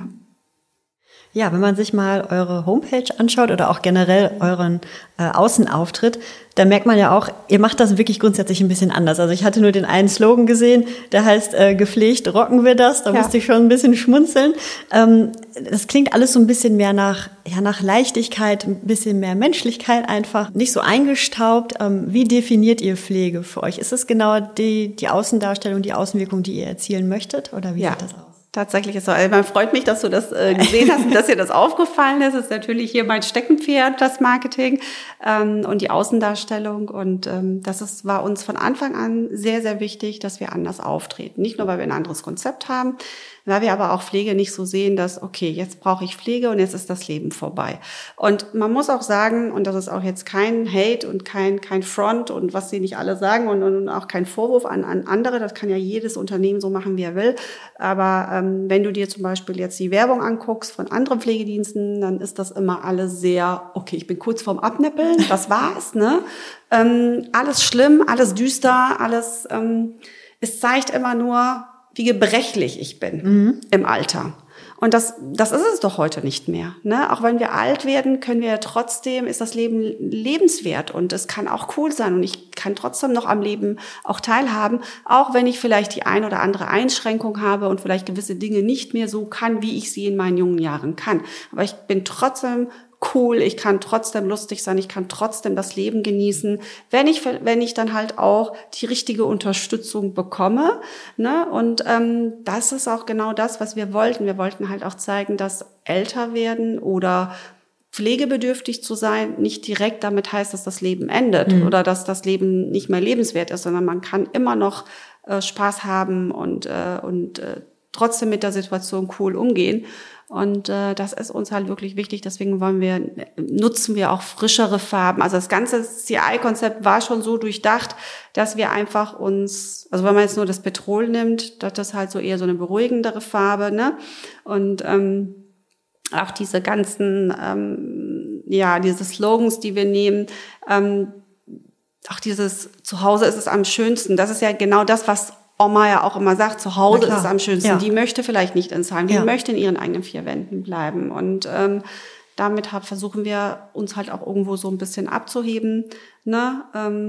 Ja, wenn man sich mal eure Homepage anschaut oder auch generell euren äh, Außenauftritt, dann merkt man ja auch, ihr macht das wirklich grundsätzlich ein bisschen anders. Also ich hatte nur den einen Slogan gesehen, der heißt äh, gepflegt rocken wir das. Da ja. musste ich schon ein bisschen schmunzeln. Ähm, das klingt alles so ein bisschen mehr nach, ja, nach Leichtigkeit, ein bisschen mehr Menschlichkeit einfach, nicht so eingestaubt. Ähm, wie definiert ihr Pflege für euch? Ist es genau die, die Außendarstellung, die Außenwirkung, die ihr erzielen möchtet, oder wie ja. sieht das aus? Tatsächlich ist so. Also man freut mich, dass du das äh, gesehen hast und dass dir das aufgefallen ist. Das ist natürlich hier mein Steckenpferd, das Marketing ähm, und die Außendarstellung. Und ähm, das ist, war uns von Anfang an sehr, sehr wichtig, dass wir anders auftreten. Nicht nur, weil wir ein anderes Konzept haben, weil wir aber auch Pflege nicht so sehen, dass, okay, jetzt brauche ich Pflege und jetzt ist das Leben vorbei. Und man muss auch sagen, und das ist auch jetzt kein Hate und kein kein Front und was sie nicht alle sagen, und, und auch kein Vorwurf an, an andere, das kann ja jedes Unternehmen so machen, wie er will. Aber ähm, wenn du dir zum Beispiel jetzt die Werbung anguckst von anderen Pflegediensten, dann ist das immer alles sehr, okay, ich bin kurz vorm Abnippeln, das war's, ne? Ähm, alles schlimm, alles düster, alles, ähm, es zeigt immer nur, wie gebrechlich ich bin mhm. im Alter. Und das, das ist es doch heute nicht mehr, ne? Auch wenn wir alt werden, können wir ja trotzdem, ist das Leben lebenswert, und es kann auch cool sein, und ich kann trotzdem noch am Leben auch teilhaben, auch wenn ich vielleicht die ein oder andere Einschränkung habe und vielleicht gewisse Dinge nicht mehr so kann, wie ich sie in meinen jungen Jahren kann. Aber ich bin trotzdem cool, ich kann trotzdem lustig sein, ich kann trotzdem das Leben genießen, wenn ich wenn ich dann halt auch die richtige Unterstützung bekomme, ne? Und ähm, das ist auch genau das, was wir wollten. Wir wollten halt auch zeigen, dass älter werden oder pflegebedürftig zu sein nicht direkt damit heißt, dass das Leben endet mhm. oder dass das Leben nicht mehr lebenswert ist, sondern man kann immer noch äh, Spaß haben und äh, und äh, trotzdem mit der Situation cool umgehen. Und äh, das ist uns halt wirklich wichtig. Deswegen wollen wir, nutzen wir auch frischere Farben. Also das ganze C I-Konzept war schon so durchdacht, dass wir einfach uns, also wenn man jetzt nur das Petrol nimmt, das ist halt so eher so eine beruhigendere Farbe, ne? Und ähm, auch diese ganzen, ähm, ja, diese Slogans, die wir nehmen, ähm, auch dieses Zuhause ist es am schönsten. Das ist ja genau das, was Oma ja auch immer sagt, zu Hause ist es am schönsten. Ja. Die möchte vielleicht nicht ins Heim, die ja. möchte in ihren eigenen vier Wänden bleiben. Und ähm, damit hab, versuchen wir uns halt auch irgendwo so ein bisschen abzuheben, ne? Ähm,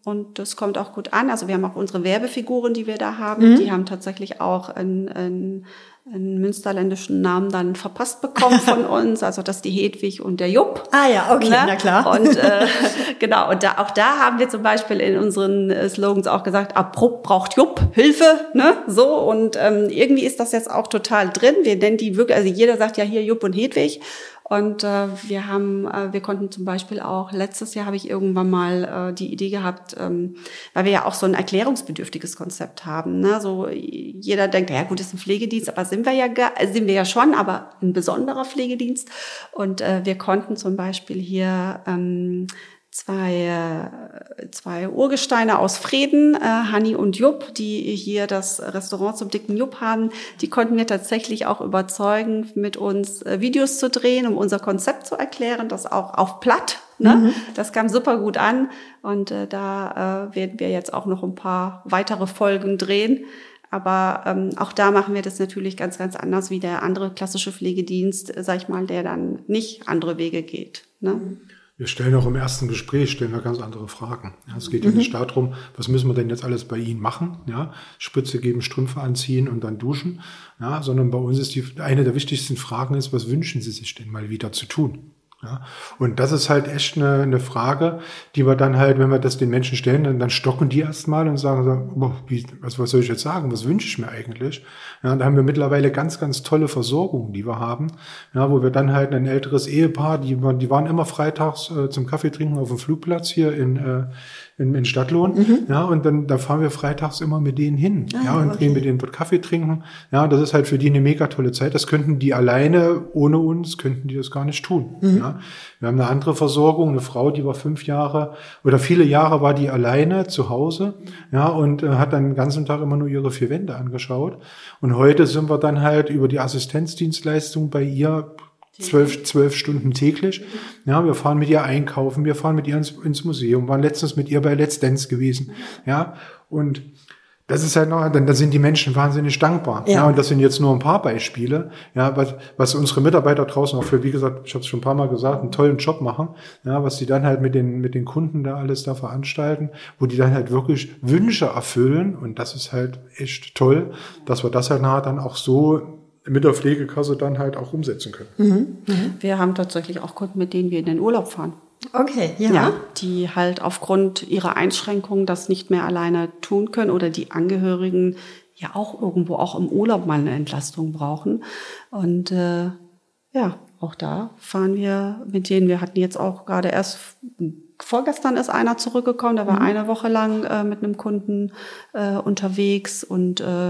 und das kommt auch gut an. Also wir haben auch unsere Werbefiguren, die wir da haben. Mhm. Die haben tatsächlich auch ein, ein einen münsterländischen Namen dann verpasst bekommen von uns, also das ist die Hedwig und der Jupp. Ah ja, okay, ne? Na klar. Und äh, genau, und da, auch da haben wir zum Beispiel in unseren Slogans auch gesagt, Abrupt braucht Jupp, Hilfe, ne, so, und ähm, irgendwie ist das jetzt auch total drin. Wir nennen die wirklich, also jeder sagt ja hier Jupp und Hedwig. Und äh, wir haben, äh, wir konnten zum Beispiel auch, letztes Jahr habe ich irgendwann mal äh, die Idee gehabt, ähm, weil wir ja auch so ein erklärungsbedürftiges Konzept haben. Ne? So jeder denkt, ja gut, das ist ein Pflegedienst, aber sind wir ja sind wir ja schon, aber ein besonderer Pflegedienst. Und äh, wir konnten zum Beispiel hier ähm, zwei äh, zwei Urgesteine aus Vreden, äh, Hanni und Jupp, die hier das Restaurant zum dicken Jupp haben, die konnten wir tatsächlich auch überzeugen, mit uns äh, Videos zu drehen, um unser Konzept zu erklären, das auch auf Platt. Ne? Mhm. Das kam super gut an und äh, da äh, werden wir jetzt auch noch ein paar weitere Folgen drehen. Aber ähm, auch da machen wir das natürlich ganz, ganz anders wie der andere klassische Pflegedienst, äh, sag ich mal, der dann nicht andere Wege geht. Ne? Mhm. Wir stellen auch im ersten Gespräch stellen wir ganz andere Fragen. Ja, es geht ja mhm. nicht darum, was müssen wir denn jetzt alles bei Ihnen machen? Ja, Spritze geben, Strümpfe anziehen und dann duschen. Ja, sondern bei uns ist die eine der wichtigsten Fragen ist, was wünschen Sie sich denn mal wieder zu tun? Ja, und das ist halt echt eine, eine Frage, die wir dann halt, wenn wir das den Menschen stellen, dann, dann stocken die erstmal und sagen, so, wie, was, was soll ich jetzt sagen? Was wünsche ich mir eigentlich? Ja, und da haben wir mittlerweile ganz, ganz tolle Versorgungen, die wir haben, ja, wo wir dann halt ein älteres Ehepaar, die, die waren immer freitags äh, zum Kaffee trinken auf dem Flugplatz hier in, äh, in, in Stadtlohn, mhm. ja, und dann, da fahren wir freitags immer mit denen hin, ah, ja, und okay. gehen mit denen dort Kaffee trinken, ja, und das ist halt für die eine mega tolle Zeit, das könnten die alleine, ohne uns, könnten die das gar nicht tun, mhm. ja. Wir haben eine andere Versorgung, eine Frau, die war fünf Jahre oder viele Jahre war die alleine zu Hause, ja, und äh, hat dann den ganzen Tag immer nur ihre vier Wände angeschaut. Und heute sind wir dann halt über die Assistenzdienstleistung bei ihr zwölf, zwölf Stunden täglich. Ja, wir fahren mit ihr einkaufen, wir fahren mit ihr ins, ins Museum, waren letztens mit ihr bei Let's Dance gewesen, ja, und das ist halt noch, dann da sind die Menschen wahnsinnig dankbar. Ja. ja, und das sind jetzt nur ein paar Beispiele, ja, was, was unsere Mitarbeiter draußen auch für, wie gesagt, ich habe es schon ein paar Mal gesagt, einen tollen Job machen, ja, was die dann halt mit den mit den Kunden da alles da veranstalten, wo die dann halt wirklich Wünsche erfüllen, und das ist halt echt toll, dass wir das halt nachher dann auch so mit der Pflegekasse dann halt auch umsetzen können. Mhm. Mhm. Wir haben tatsächlich auch Kunden, mit denen wir in den Urlaub fahren. Okay, ja. ja. Die halt aufgrund ihrer Einschränkungen das nicht mehr alleine tun können oder die Angehörigen ja auch irgendwo auch im Urlaub mal eine Entlastung brauchen. Und äh, ja, auch da fahren wir mit denen. Wir hatten jetzt auch gerade erst, vorgestern ist einer zurückgekommen, der war mhm. eine Woche lang äh, mit einem Kunden äh, unterwegs, und äh,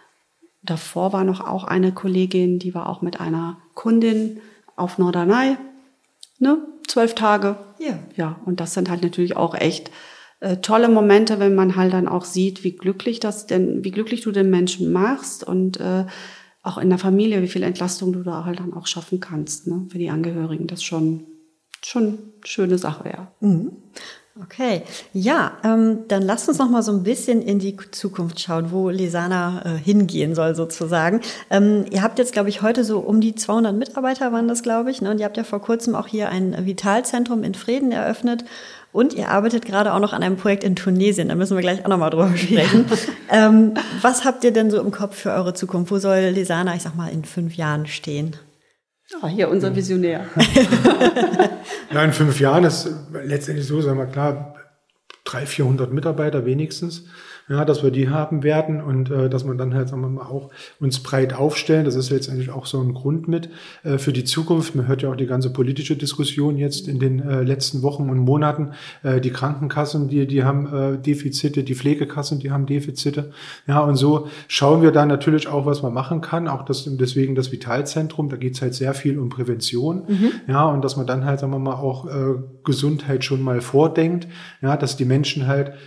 davor war noch auch eine Kollegin, die war auch mit einer Kundin auf Norderney. Ne, zwölf Tage. Ja. Ja, und das sind halt natürlich auch echt äh, tolle Momente, wenn man halt dann auch sieht, wie glücklich das denn, wie glücklich du den Menschen machst, und äh, auch in der Familie, wie viel Entlastung du da halt dann auch schaffen kannst, ne, für die Angehörigen. Das ist schon, schon eine schöne Sache, ja. Mhm. Okay, ja, ähm, dann lasst uns noch mal so ein bisschen in die Zukunft schauen, wo Lesana äh, hingehen soll sozusagen. Ähm, ihr habt jetzt, glaube ich, heute so um die zweihundert Mitarbeiter waren das, glaube ich, ne? Und ihr habt ja vor kurzem auch hier ein Vitalzentrum in Vreden eröffnet, und ihr arbeitet gerade auch noch an einem Projekt in Tunesien. Da müssen wir gleich auch noch mal drüber sprechen. Ja. Ähm, was habt ihr denn so im Kopf für eure Zukunft? Wo soll Lesana, ich sag mal, in fünf Jahren stehen? Ah, hier unser Visionär. Ja, in fünf Jahren ist letztendlich so, sagen wir klar, dreihundert, vierhundert Mitarbeiter wenigstens, ja, dass wir die haben werden, und äh, dass man dann halt, sagen wir mal, auch uns breit aufstellen. Das ist letztendlich auch so ein Grund mit äh, für die Zukunft. Man hört ja auch die ganze politische Diskussion jetzt in den äh, letzten Wochen und Monaten. Äh, die Krankenkassen, die die haben äh, Defizite, die Pflegekassen, die haben Defizite. Ja, und so schauen wir da natürlich auch, was man machen kann. Auch das, deswegen das Vitalzentrum, da geht's halt sehr viel um Prävention. Mhm. Ja, und dass man dann halt, sagen wir mal, auch äh, Gesundheit schon mal vordenkt. Ja, dass die Menschen halt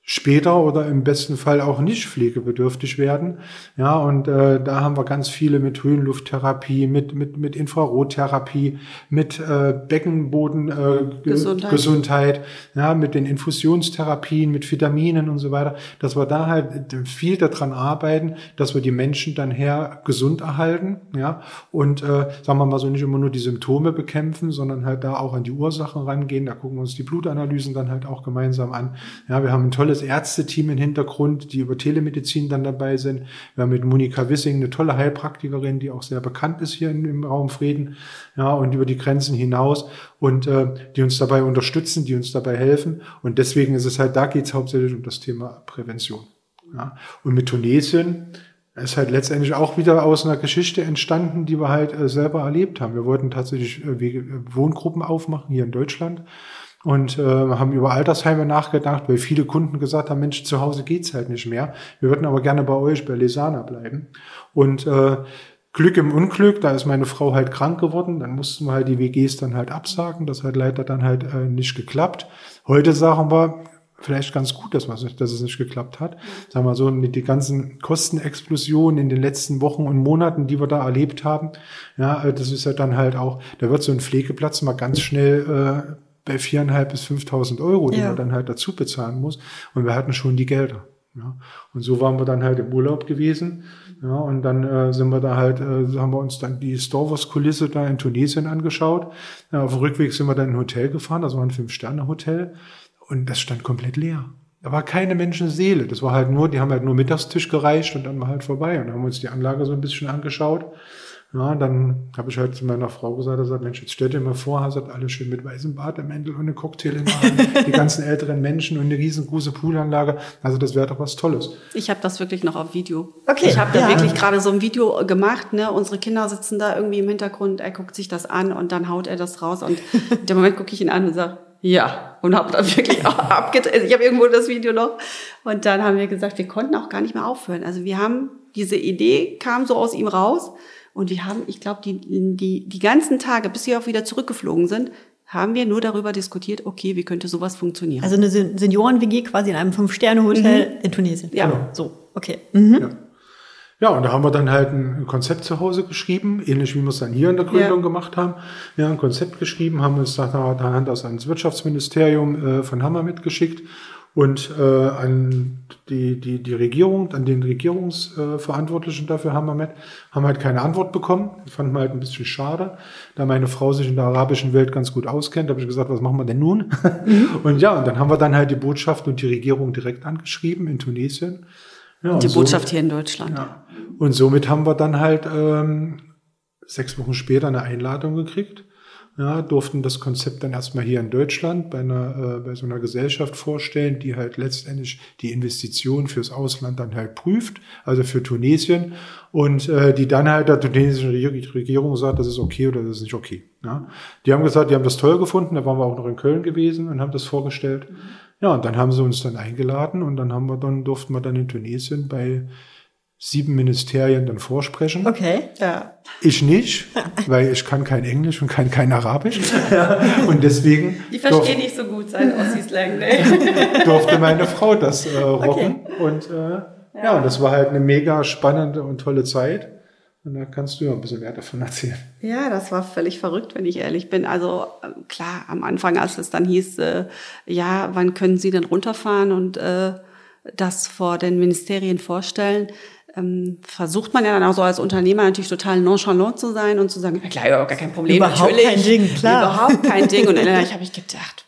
später oder im besten Fall auch nicht pflegebedürftig werden. Ja, und äh, da haben wir ganz viele mit Höhenlufttherapie, mit mit mit Infrarottherapie, mit äh, Beckenboden äh, Gesundheit. Gesundheit, ja, mit den Infusionstherapien, mit Vitaminen und so weiter, dass wir da halt viel daran arbeiten, dass wir die Menschen dann her gesund erhalten, ja, und äh, sagen wir mal so, nicht immer nur die Symptome bekämpfen, sondern halt da auch an die Ursachen rangehen. Da gucken wir uns die Blutanalysen dann halt auch gemeinsam an. Ja, wir haben ein tolles Ärzteteam im Hintergrund, die über Telemedizin dann dabei sind. Wir haben mit Monika Wissing eine tolle Heilpraktikerin, die auch sehr bekannt ist hier in, im Raum Frieden, ja, und über die Grenzen hinaus und äh, die uns dabei unterstützen, die uns dabei helfen. Und deswegen ist es halt, da geht es hauptsächlich um das Thema Prävention. Ja. Und mit Tunesien ist halt letztendlich auch wieder aus einer Geschichte entstanden, die wir halt äh, selber erlebt haben. Wir wollten tatsächlich äh, Wohngruppen aufmachen hier in Deutschland. Und äh, haben über Altersheime nachgedacht, weil viele Kunden gesagt haben, Mensch, zu Hause geht's halt nicht mehr. Wir würden aber gerne bei euch, bei Lesana bleiben. Und äh, Glück im Unglück, da ist meine Frau halt krank geworden. Dann mussten wir halt die W Gs dann halt absagen. Das hat leider dann halt äh, nicht geklappt. Heute sagen wir, vielleicht ganz gut, dass, dass es nicht geklappt hat. Sagen wir so, mit den ganzen Kostenexplosionen in den letzten Wochen und Monaten, die wir da erlebt haben. Ja, das ist ja dann halt auch, da wird so ein Pflegeplatz mal ganz schnell äh, bei viereinhalb bis fünftausend Euro, die ja. man dann halt dazu bezahlen muss. Und wir hatten schon die Gelder. Ja. Und so waren wir dann halt im Urlaub gewesen. Ja, und dann äh, sind wir da halt, äh, haben wir uns dann die Star Wars Kulisse da in Tunesien angeschaut. Ja, auf dem Rückweg sind wir dann in ein Hotel gefahren, das war ein Fünf-Sterne-Hotel. Und das stand komplett leer. Da war keine Menschenseele. Das war halt nur, die haben halt nur Mittagstisch gereicht und dann war halt vorbei. Und dann haben wir uns die Anlage so ein bisschen angeschaut. Ja, und dann habe ich halt zu meiner Frau gesagt, gesagt, Mensch, jetzt stell dir mal vor, hast halt alle schön mit weißem Bademantel und eine Cocktail in der Hand, die ganzen älteren Menschen und eine riesengroße Poolanlage. Also das wäre doch was Tolles. Ich habe das wirklich noch auf Video. Okay. Ich habe da ja. wirklich gerade so ein Video gemacht. Ne? Unsere Kinder sitzen da irgendwie im Hintergrund, er guckt sich das an und dann haut er das raus. Und in dem Moment gucke ich ihn an und sage, ja, und habe dann wirklich auch abgedreht. Ich habe irgendwo das Video noch. Und dann haben wir gesagt, wir konnten auch gar nicht mehr aufhören. Also wir haben, diese Idee kam so aus ihm raus. Und wir haben, ich glaube, die, die, die ganzen Tage, bis wir auch wieder zurückgeflogen sind, haben wir nur darüber diskutiert, okay, wie könnte sowas funktionieren. Also eine Senioren-W G quasi in einem Fünf-Sterne-Hotel mhm. in Tunesien. Ja. Genau. So, okay. Mhm. Ja. Ja, und da haben wir dann halt ein Konzept zu Hause geschrieben, ähnlich wie wir es dann hier in der Gründung ja. gemacht haben. Ja, ein Konzept geschrieben, haben uns daran das ans Wirtschaftsministerium äh, von Hammer mitgeschickt und äh, an die die die Regierung, an den Regierungsverantwortlichen äh, dafür haben wir mit, haben halt keine Antwort bekommen. Das fanden wir halt ein bisschen schade, da meine Frau sich in der arabischen Welt ganz gut auskennt. Da habe ich gesagt, was machen wir denn nun? Mhm. Und ja, und dann haben wir dann halt die Botschaft und die Regierung direkt angeschrieben in Tunesien. Ja, und die und Botschaft somit, hier in Deutschland. Ja. Und somit haben wir dann halt ähm, sechs Wochen später eine Einladung gekriegt. Ja, durften das Konzept dann erstmal hier in Deutschland bei einer äh, bei so einer Gesellschaft vorstellen, die halt letztendlich die Investition fürs Ausland dann halt prüft, also für Tunesien, und äh, die dann halt der tunesischen Regierung sagt, das ist okay oder das ist nicht okay. Ja. Die haben gesagt, die haben das toll gefunden, da waren wir auch noch in Köln gewesen und haben das vorgestellt. Ja, und dann haben sie uns dann eingeladen und dann haben wir dann durften wir dann in Tunesien bei sieben Ministerien dann vorsprechen. Okay, ja. Ich nicht, weil ich kann kein Englisch und kann kein Arabisch. Und deswegen... Die verstehen nicht so gut sein Ossi-Slang, ne? durfte meine Frau das äh, rocken. Okay. Und äh, ja. ja, und das war halt eine mega spannende und tolle Zeit. Und da kannst du ja ein bisschen mehr davon erzählen. Ja, das war völlig verrückt, wenn ich ehrlich bin. Also klar, am Anfang, als es dann hieß, äh, ja, wann können Sie denn runterfahren und äh, das vor den Ministerien vorstellen, ähm, versucht man ja dann auch so als Unternehmer natürlich total nonchalant zu sein und zu sagen, ja klar, überhaupt gar kein Problem. Überhaupt natürlich, kein Ding, klar. Überhaupt kein Ding. Und dann habe ich gedacht,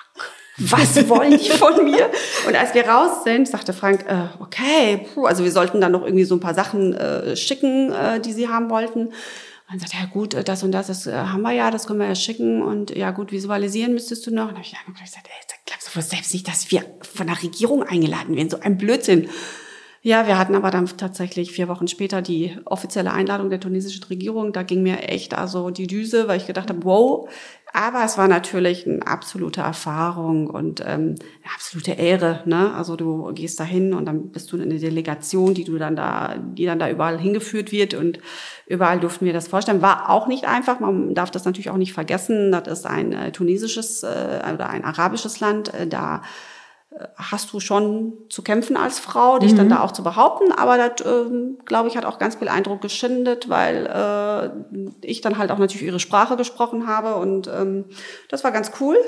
was wollen die von mir? Und als wir raus sind, sagte Frank, äh, okay, puh, also wir sollten dann noch irgendwie so ein paar Sachen äh, schicken, äh, die sie haben wollten. Und dann sagt er, ja gut, das und das, das äh, haben wir ja, das können wir ja schicken. Und ja gut, visualisieren müsstest du noch. Und dann habe ich gesagt, ey, glaubst du wohl selbst nicht, dass wir von der Regierung eingeladen werden? So ein Blödsinn. Ja, wir hatten aber dann tatsächlich vier Wochen später die offizielle Einladung der tunesischen Regierung. Da ging mir echt also die Düse, weil ich gedacht habe, wow. Aber es war natürlich eine absolute Erfahrung und ähm, eine absolute Ehre, ne? Also du gehst da hin und dann bist du in eine Delegation, die du dann da, die dann da überall hingeführt wird und überall durften wir das vorstellen. War auch nicht einfach. Man darf das natürlich auch nicht vergessen. Das ist ein äh, tunesisches äh, oder ein arabisches Land. Äh, da hast du schon zu kämpfen als Frau, dich mhm. dann da auch zu behaupten. Aber das, äh, glaube ich, hat auch ganz viel Eindruck geschindet, weil äh, ich dann halt auch natürlich ihre Sprache gesprochen habe. Und ähm, das war ganz cool.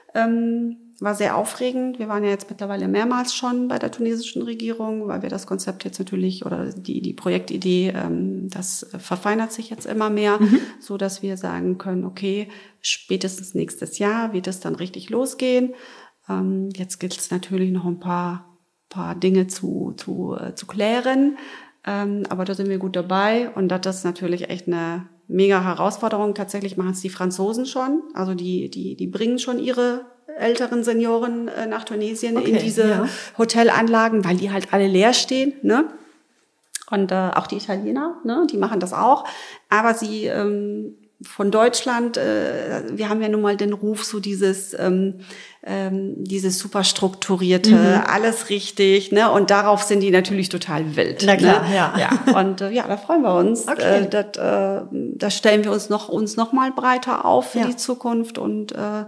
Ähm, war sehr aufregend. Wir waren ja jetzt mittlerweile mehrmals schon bei der tunesischen Regierung, weil wir das Konzept jetzt natürlich oder die die Projektidee, ähm, das verfeinert sich jetzt immer mehr, mhm. so dass wir sagen können, okay, spätestens nächstes Jahr wird es dann richtig losgehen. Ähm, jetzt gilt es natürlich noch ein paar paar Dinge zu zu äh, zu klären, ähm, aber da sind wir gut dabei und das ist natürlich echt eine mega Herausforderung. Tatsächlich machen es die Franzosen schon, also die die die bringen schon ihre älteren Senioren äh, nach Tunesien okay, in diese ja. Hotelanlagen, weil die halt alle leer stehen, ne? Und äh, auch die Italiener, ne? Die machen das auch. Aber sie ähm, von Deutschland, äh, wir haben ja nun mal den Ruf, so dieses ähm, ähm, dieses super strukturierte, mhm. alles richtig, ne? Und darauf sind die natürlich total wild. Na klar, ne? ja. ja. Und äh, ja, da freuen wir uns. Okay. Äh, das, äh, da stellen wir uns noch uns noch mal breiter auf für ja. die Zukunft und äh,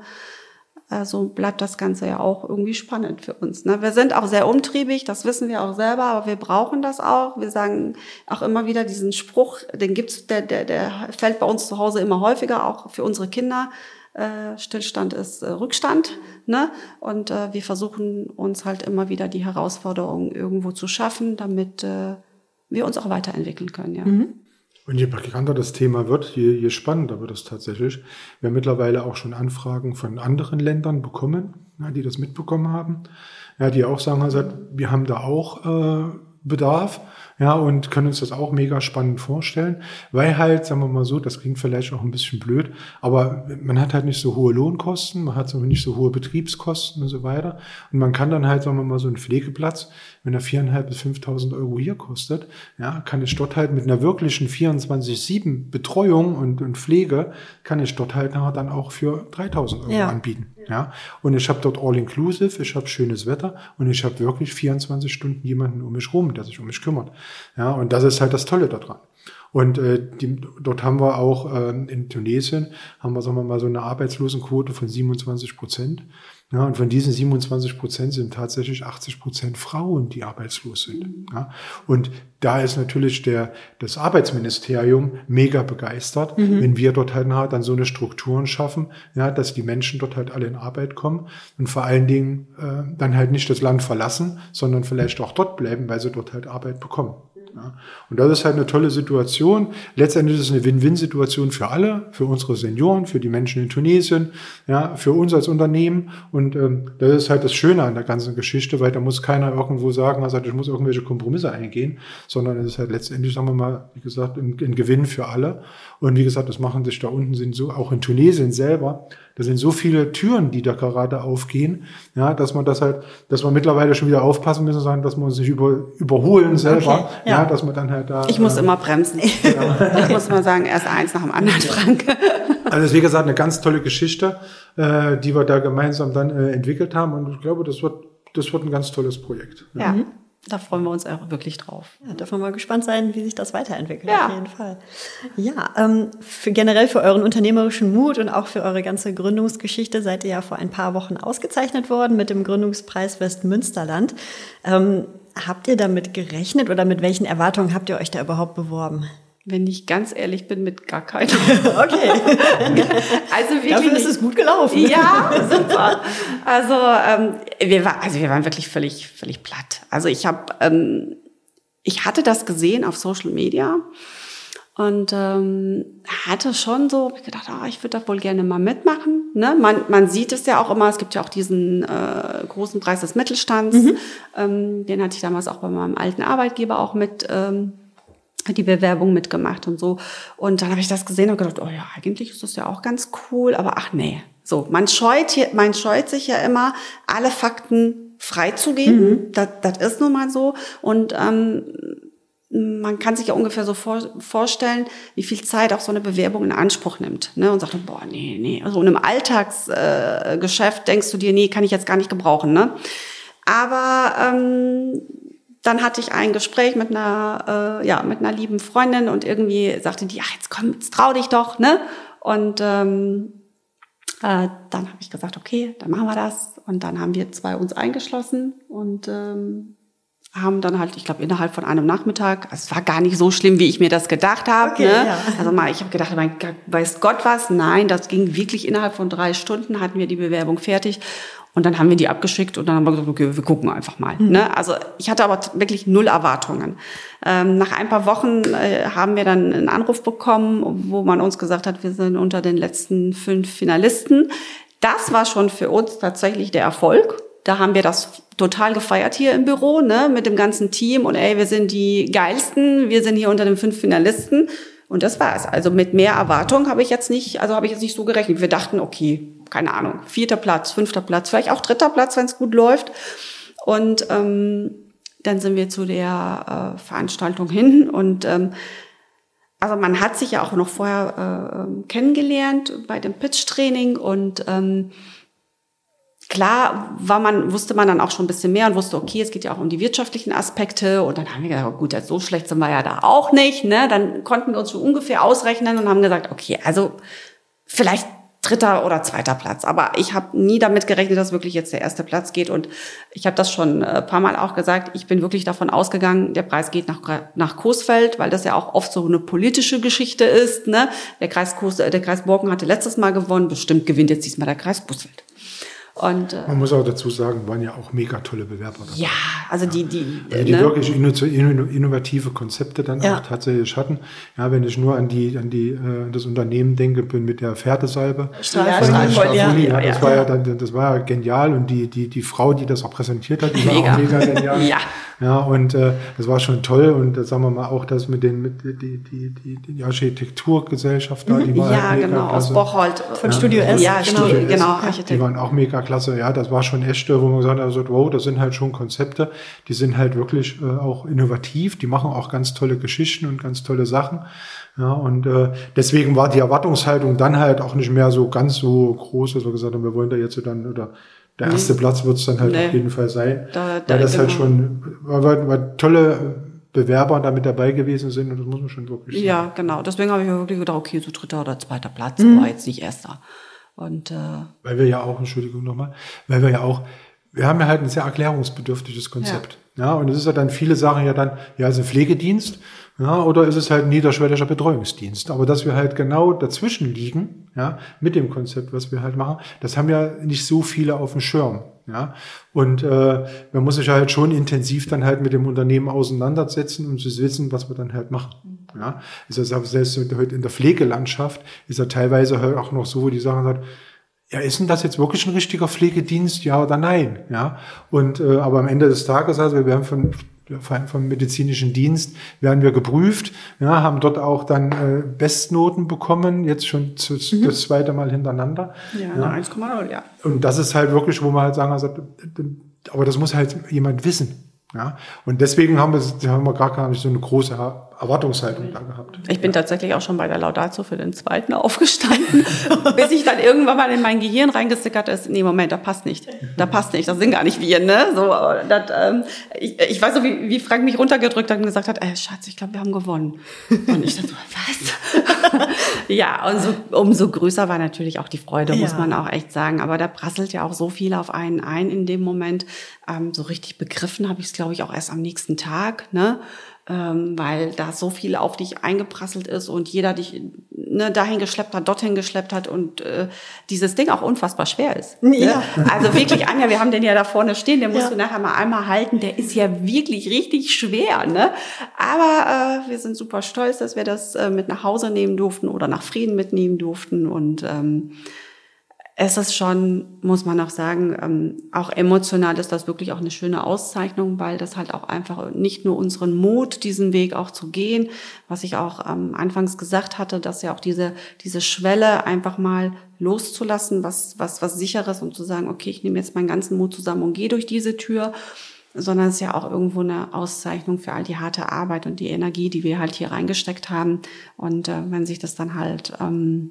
also bleibt das Ganze ja auch irgendwie spannend für uns. Ne? Wir sind auch sehr umtriebig, das wissen wir auch selber, aber wir brauchen das auch. Wir sagen auch immer wieder diesen Spruch, den gibt's, der, der, der fällt bei uns zu Hause immer häufiger, auch für unsere Kinder. Äh, Stillstand ist äh, Rückstand. Ne? Und äh, wir versuchen uns halt immer wieder die Herausforderungen irgendwo zu schaffen, damit äh, wir uns auch weiterentwickeln können. Ja. Mhm. Und je bekannter das Thema wird, je, je spannender wird es tatsächlich. Wir haben mittlerweile auch schon Anfragen von anderen Ländern bekommen, ja, die das mitbekommen haben, ja, die auch sagen, also, wir haben da auch äh, Bedarf, ja, und können uns das auch mega spannend vorstellen, weil halt, sagen wir mal so, das klingt vielleicht auch ein bisschen blöd, aber man hat halt nicht so hohe Lohnkosten, man hat so nicht so hohe Betriebskosten und so weiter und man kann dann halt, sagen wir mal, so einen Pflegeplatz, wenn er viereinhalb bis fünftausend Euro hier kostet, ja, kann ich dort halt mit einer wirklichen vierundzwanzig sieben Betreuung und, und Pflege, kann ich dort halt nachher dann auch für dreitausend Euro ja. anbieten, ja, und ich habe dort All-Inclusive, ich habe schönes Wetter und ich habe wirklich vierundzwanzig Stunden jemanden um mich rum, der sich um mich kümmert. Ja, und das ist halt das Tolle daran. Und äh, die, dort haben wir auch äh, in Tunesien, haben wir, sagen wir mal, so eine Arbeitslosenquote von siebenundzwanzig Prozent. Ja, und von diesen siebenundzwanzig Prozent sind tatsächlich achtzig Prozent Frauen, die arbeitslos sind. Mhm. Ja, und da ist natürlich der, das Arbeitsministerium mega begeistert, mhm. wenn wir dort halt nachher dann so eine Strukturen schaffen, ja, dass die Menschen dort halt alle in Arbeit kommen und vor allen Dingen äh, dann halt nicht das Land verlassen, sondern vielleicht auch dort bleiben, weil sie dort halt Arbeit bekommen. Ja, und das ist halt eine tolle Situation. Letztendlich ist es eine Win-Win-Situation für alle, für unsere Senioren, für die Menschen in Tunesien, ja, für uns als Unternehmen. Und ähm, das ist halt das Schöne an der ganzen Geschichte, weil da muss keiner irgendwo sagen, also ich muss irgendwelche Kompromisse eingehen, sondern es ist halt letztendlich, sagen wir mal, wie gesagt, ein, ein Gewinn für alle. Und wie gesagt, das machen sich da unten, sind so, auch in Tunesien selber, da sind so viele Türen, die da gerade aufgehen, ja, dass man das halt, dass man mittlerweile schon wieder aufpassen müssen, sagen, dass wir uns nicht über, überholen selber, okay, ja. ja, dass man dann halt da. Ich muss äh, immer bremsen. Genau. Ich muss mal sagen, erst eins nach dem anderen, Frank. Also, das ist, wie gesagt, eine ganz tolle Geschichte, äh, die wir da gemeinsam dann äh, entwickelt haben. Und ich glaube, das wird, das wird ein ganz tolles Projekt. Ja. ja. Mhm. Da freuen wir uns auch wirklich drauf. Ja, dürfen wir mal gespannt sein, wie sich das weiterentwickelt. Ja. Auf jeden Fall. Ja, ähm, für generell für euren unternehmerischen Mut und auch für eure ganze Gründungsgeschichte seid ihr ja vor ein paar Wochen ausgezeichnet worden mit dem Gründungspreis Westmünsterland. Ähm, habt ihr damit gerechnet oder mit welchen Erwartungen habt ihr euch da überhaupt beworben? Wenn ich ganz ehrlich bin, mit gar keiner. Okay. Also wirklich. Dafür ist es gut gelaufen. Ja, super. Also ähm, wir war, also wir waren wirklich völlig, völlig platt. Also ich habe, ähm, ich hatte das gesehen auf Social Media und ähm, hatte schon so gedacht, oh, ich würde da wohl gerne mal mitmachen. Ne? Man, man sieht es ja auch immer. Es gibt ja auch diesen äh, großen Preis des Mittelstands. Mhm. Ähm, den hatte ich damals auch bei meinem alten Arbeitgeber auch mit. Ähm, die Bewerbung mitgemacht und so. Und dann habe ich das gesehen und gedacht, oh ja, eigentlich ist das ja auch ganz cool, aber ach nee. So, man scheut hier, man scheut sich ja immer, alle Fakten freizugeben. Mhm. Das, das ist nun mal so. Und ähm, man kann sich ja ungefähr so vor, vorstellen, wie viel Zeit auch so eine Bewerbung in Anspruch nimmt. Ne? Und sagt, boah, nee, nee. Also in einem Alltagsgeschäft äh, denkst du dir, nee, kann ich jetzt gar nicht gebrauchen. Ne? Aber ähm, dann hatte ich ein Gespräch mit einer, äh, ja, mit einer lieben Freundin und irgendwie sagte die, ach, jetzt komm, jetzt trau dich doch, ne? Und ähm, Äh, dann habe ich gesagt, okay, dann machen wir das. Und dann haben wir zwei uns eingeschlossen und ähm, haben dann halt, ich glaube, innerhalb von einem Nachmittag, es war gar nicht so schlimm, wie ich mir das gedacht habe. Okay, ne? ja. Also mal, ich habe gedacht, mein, weiß Gott was? Nein, das ging wirklich innerhalb von drei Stunden, hatten wir die Bewerbung fertig. Und dann haben wir die abgeschickt und dann haben wir gesagt, okay, wir gucken einfach mal. Mhm. Ne? Also ich hatte aber wirklich null Erwartungen. Ähm, nach ein paar Wochen äh, haben wir dann einen Anruf bekommen, wo man uns gesagt hat, wir sind unter den letzten fünf Finalisten. Das war schon für uns tatsächlich der Erfolg. Da haben wir das total gefeiert hier im Büro, ne, mit dem ganzen Team. Und ey, wir sind die Geilsten, wir sind hier unter den fünf Finalisten. Und das war's. Also mit mehr Erwartung habe ich jetzt nicht, also habe ich jetzt nicht so gerechnet. Wir dachten, okay, keine Ahnung, vierter Platz, fünfter Platz, vielleicht auch dritter Platz, wenn es gut läuft. Und ähm, dann sind wir zu der äh, Veranstaltung hin. Und ähm, also man hat sich ja auch noch vorher äh, kennengelernt bei dem Pitch-Training und ähm, klar war man, wusste man dann auch schon ein bisschen mehr und wusste, okay, es geht ja auch um die wirtschaftlichen Aspekte. Und dann haben wir gesagt, gut, so schlecht sind wir ja da auch nicht. Ne? Dann konnten wir uns schon ungefähr ausrechnen und haben gesagt, okay, also vielleicht dritter oder zweiter Platz. Aber ich habe nie damit gerechnet, dass wirklich jetzt der erste Platz geht. Und ich habe das schon ein paar Mal auch gesagt, ich bin wirklich davon ausgegangen, der Preis geht nach, nach Coesfeld, weil das ja auch oft so eine politische Geschichte ist. Ne? Der Kreis Coes, der Kreis Borken hatte letztes Mal gewonnen, bestimmt gewinnt jetzt diesmal der Kreis Coesfeld. Und, äh, man muss auch dazu sagen, waren ja auch mega tolle Bewerber dabei. Ja, also die, die, also die ne? wirklich innovative Konzepte dann ja. auch tatsächlich hatten. Ja, wenn ich nur an die, an die, äh, das Unternehmen denke, bin mit der Pferdesalbe. Strahlvoll, ja, ja, das ja. war ja dann, das war ja genial und die, die, die Frau, die das auch präsentiert hat, die war Mega. auch mega genial. Ja. Ja, und äh, das war schon toll und äh, sagen wir mal auch das mit den mit die die die, die Architekturgesellschaft da, die war Ja, halt mega genau, klasse. aus Bocholt. Von Studio S. Ja, genau. Studio, S. genau, Die Architekt. waren auch mega klasse. Ja, das war schon echt, wo man gesagt hat, also, wow, das sind halt schon Konzepte, die sind halt wirklich äh, auch innovativ, die machen auch ganz tolle Geschichten und ganz tolle Sachen. Ja, und äh, deswegen war die Erwartungshaltung dann halt auch nicht mehr so ganz so groß, dass wir gesagt haben, wir wollen da jetzt dann, oder der erste nee. Platz wird es dann halt nee. auf jeden Fall sein. Da, da, weil das genau. halt schon, weil, weil tolle Bewerber da mit dabei gewesen sind und das muss man schon wirklich sagen. Ja, genau. Deswegen habe ich mir wirklich gedacht, okay, so dritter oder zweiter Platz, mhm. aber jetzt nicht erster. Und, äh, weil wir ja auch, Entschuldigung nochmal, weil wir ja auch, wir haben ja halt ein sehr erklärungsbedürftiges Konzept. Ja, ja und es ist ja dann viele Sachen ja dann, ja, ist ein Pflegedienst, ja, oder ist es halt ein niederschwelliger Betreuungsdienst. Aber dass wir halt genau dazwischen liegen, ja, mit dem Konzept, was wir halt machen, das haben ja nicht so viele auf dem Schirm, ja. Und äh, man muss sich halt schon intensiv dann halt mit dem Unternehmen auseinandersetzen und zu wissen, was wir dann halt machen. Ja, ist das selbst heute in der Pflegelandschaft ist ja teilweise halt auch noch so, wo die Sachen sagt, ja, ist denn das jetzt wirklich ein richtiger Pflegedienst, ja oder nein? Ja, und äh, aber am Ende des Tages, also wir werden von vom medizinischen Dienst werden wir geprüft, ja, haben dort auch dann äh, Bestnoten bekommen, jetzt schon zu, mhm. das zweite Mal hintereinander. Ja, ja. eins Komma null, ja. Und das ist halt wirklich, wo man halt sagen, also, aber das muss halt jemand wissen. Ja, und deswegen haben wir, haben wir gar nicht so eine große Erwartungshaltung da gehabt. Ich bin tatsächlich auch schon bei der Laudatio für den zweiten aufgestanden, bis ich dann irgendwann mal in mein Gehirn reingestickert ist. Nee, Moment, da passt nicht. Da passt nicht. Das sind gar nicht wir, ne? So, das, ähm, ich, ich weiß so, wie, wie Frank mich runtergedrückt hat und gesagt hat, ey, Schatz, ich glaube, wir haben gewonnen. Und ich dachte so, was? Ja, und so, umso größer war natürlich auch die Freude, ja. muss man auch echt sagen. Aber da prasselt ja auch so viel auf einen ein in dem Moment. Ähm, so richtig begriffen habe ich es, glaube ich, auch erst am nächsten Tag, ne? Ähm, weil da so viel auf dich eingeprasselt ist und jeder dich ne, dahin geschleppt hat, dorthin geschleppt hat und äh, dieses Ding auch unfassbar schwer ist. Ne? Ja. Also wirklich, Anja, wir haben den ja da vorne stehen, den musst ja. du nachher mal einmal halten, der ist ja wirklich richtig schwer, ne? Aber äh, wir sind super stolz, dass wir das äh, mit nach Hause nehmen durften oder nach Frieden mitnehmen durften und ähm, es ist schon, muss man auch sagen, ähm, auch emotional ist das wirklich auch eine schöne Auszeichnung, weil das halt auch einfach nicht nur unseren Mut, diesen Weg auch zu gehen, was ich auch ähm, anfangs gesagt hatte, dass ja auch diese diese Schwelle einfach mal loszulassen, was was was Sicheres und zu sagen, okay, ich nehme jetzt meinen ganzen Mut zusammen und gehe durch diese Tür, sondern es ist ja auch irgendwo eine Auszeichnung für all die harte Arbeit und die Energie, die wir halt hier reingesteckt haben. Und äh, wenn sich das dann halt ähm,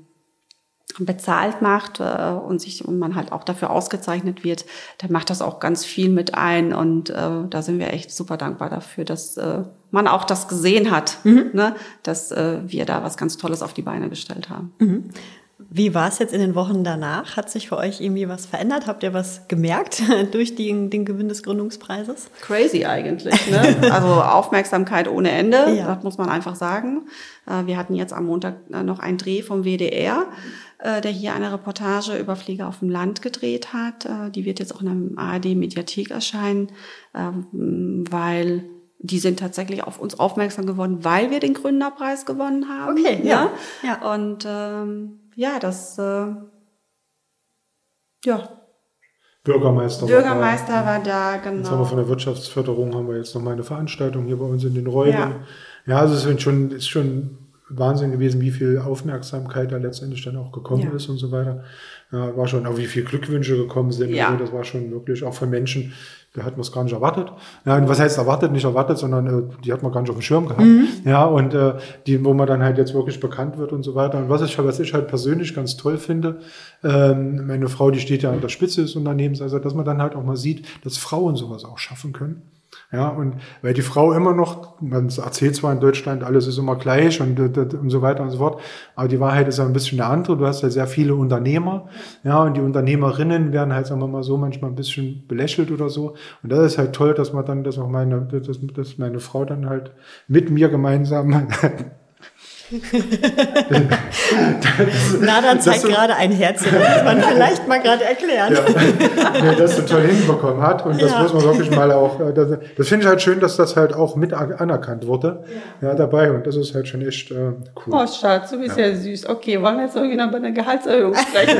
bezahlt macht äh, und sich und man halt auch dafür ausgezeichnet wird, dann macht das auch ganz viel mit ein und äh, da sind wir echt super dankbar dafür, dass äh, man auch das gesehen hat, mhm. ne, dass äh, wir da was ganz Tolles auf die Beine gestellt haben. Mhm. Wie war es jetzt in den Wochen danach? Hat sich für euch irgendwie was verändert? Habt ihr was gemerkt durch die, den Gewinn des Gründungspreises? Crazy eigentlich, ne? Also Aufmerksamkeit ohne Ende, ja. Das muss man einfach sagen. Wir hatten jetzt am Montag noch einen Dreh vom W D R, der hier eine Reportage über Pflege auf dem Land gedreht hat. Die wird jetzt auch in der A R D-Mediathek erscheinen, weil die sind tatsächlich auf uns aufmerksam geworden, weil wir den Gründerpreis gewonnen haben. Okay, ja. ja. ja. Und ähm, ja, das, äh, ja. Bürgermeister, Bürgermeister war da. war da, genau. Jetzt haben wir von der Wirtschaftsförderung haben wir jetzt noch mal eine Veranstaltung hier bei uns in den Räumen. Ja, ja also es ist schon, ist schon Wahnsinn gewesen, wie viel Aufmerksamkeit da letztendlich dann auch gekommen ja. ist und so weiter. Ja, war schon, auch wie viele Glückwünsche gekommen sind. Ja. Also das war schon wirklich auch von Menschen, da hat man es gar nicht erwartet. Ja, was heißt erwartet? Nicht erwartet, sondern äh, die hat man gar nicht auf dem Schirm gehabt. Mhm. Ja, und äh, die, wo man dann halt jetzt wirklich bekannt wird und so weiter. Und was ich, was ich halt persönlich ganz toll finde, ähm, meine Frau, die steht ja an der Spitze des Unternehmens, also dass man dann halt auch mal sieht, dass Frauen sowas auch schaffen können. Ja, und weil die Frau immer noch, man erzählt zwar in Deutschland, alles ist immer gleich und, und so weiter und so fort, aber die Wahrheit ist ja ein bisschen eine andere. Du hast ja sehr viele Unternehmer, ja, und die Unternehmerinnen werden halt, sagen wir mal so, manchmal ein bisschen belächelt oder so. Und das ist halt toll, dass man dann, dass auch meine, dass, dass meine Frau dann halt mit mir gemeinsam Nadan zeigt gerade ein Herzchen, das muss man vielleicht mal gerade erklären. Ja, ja, das so toll hinbekommen hat und das ja. muss man wirklich mal auch, das, das finde ich halt schön, dass das halt auch mit anerkannt wurde, ja, ja dabei und das ist halt schon echt äh, cool. Oh Schatz, du bist ja, ja süß. Okay, wollen wir jetzt irgendwie noch bei einer Gehaltserhöhung sprechen?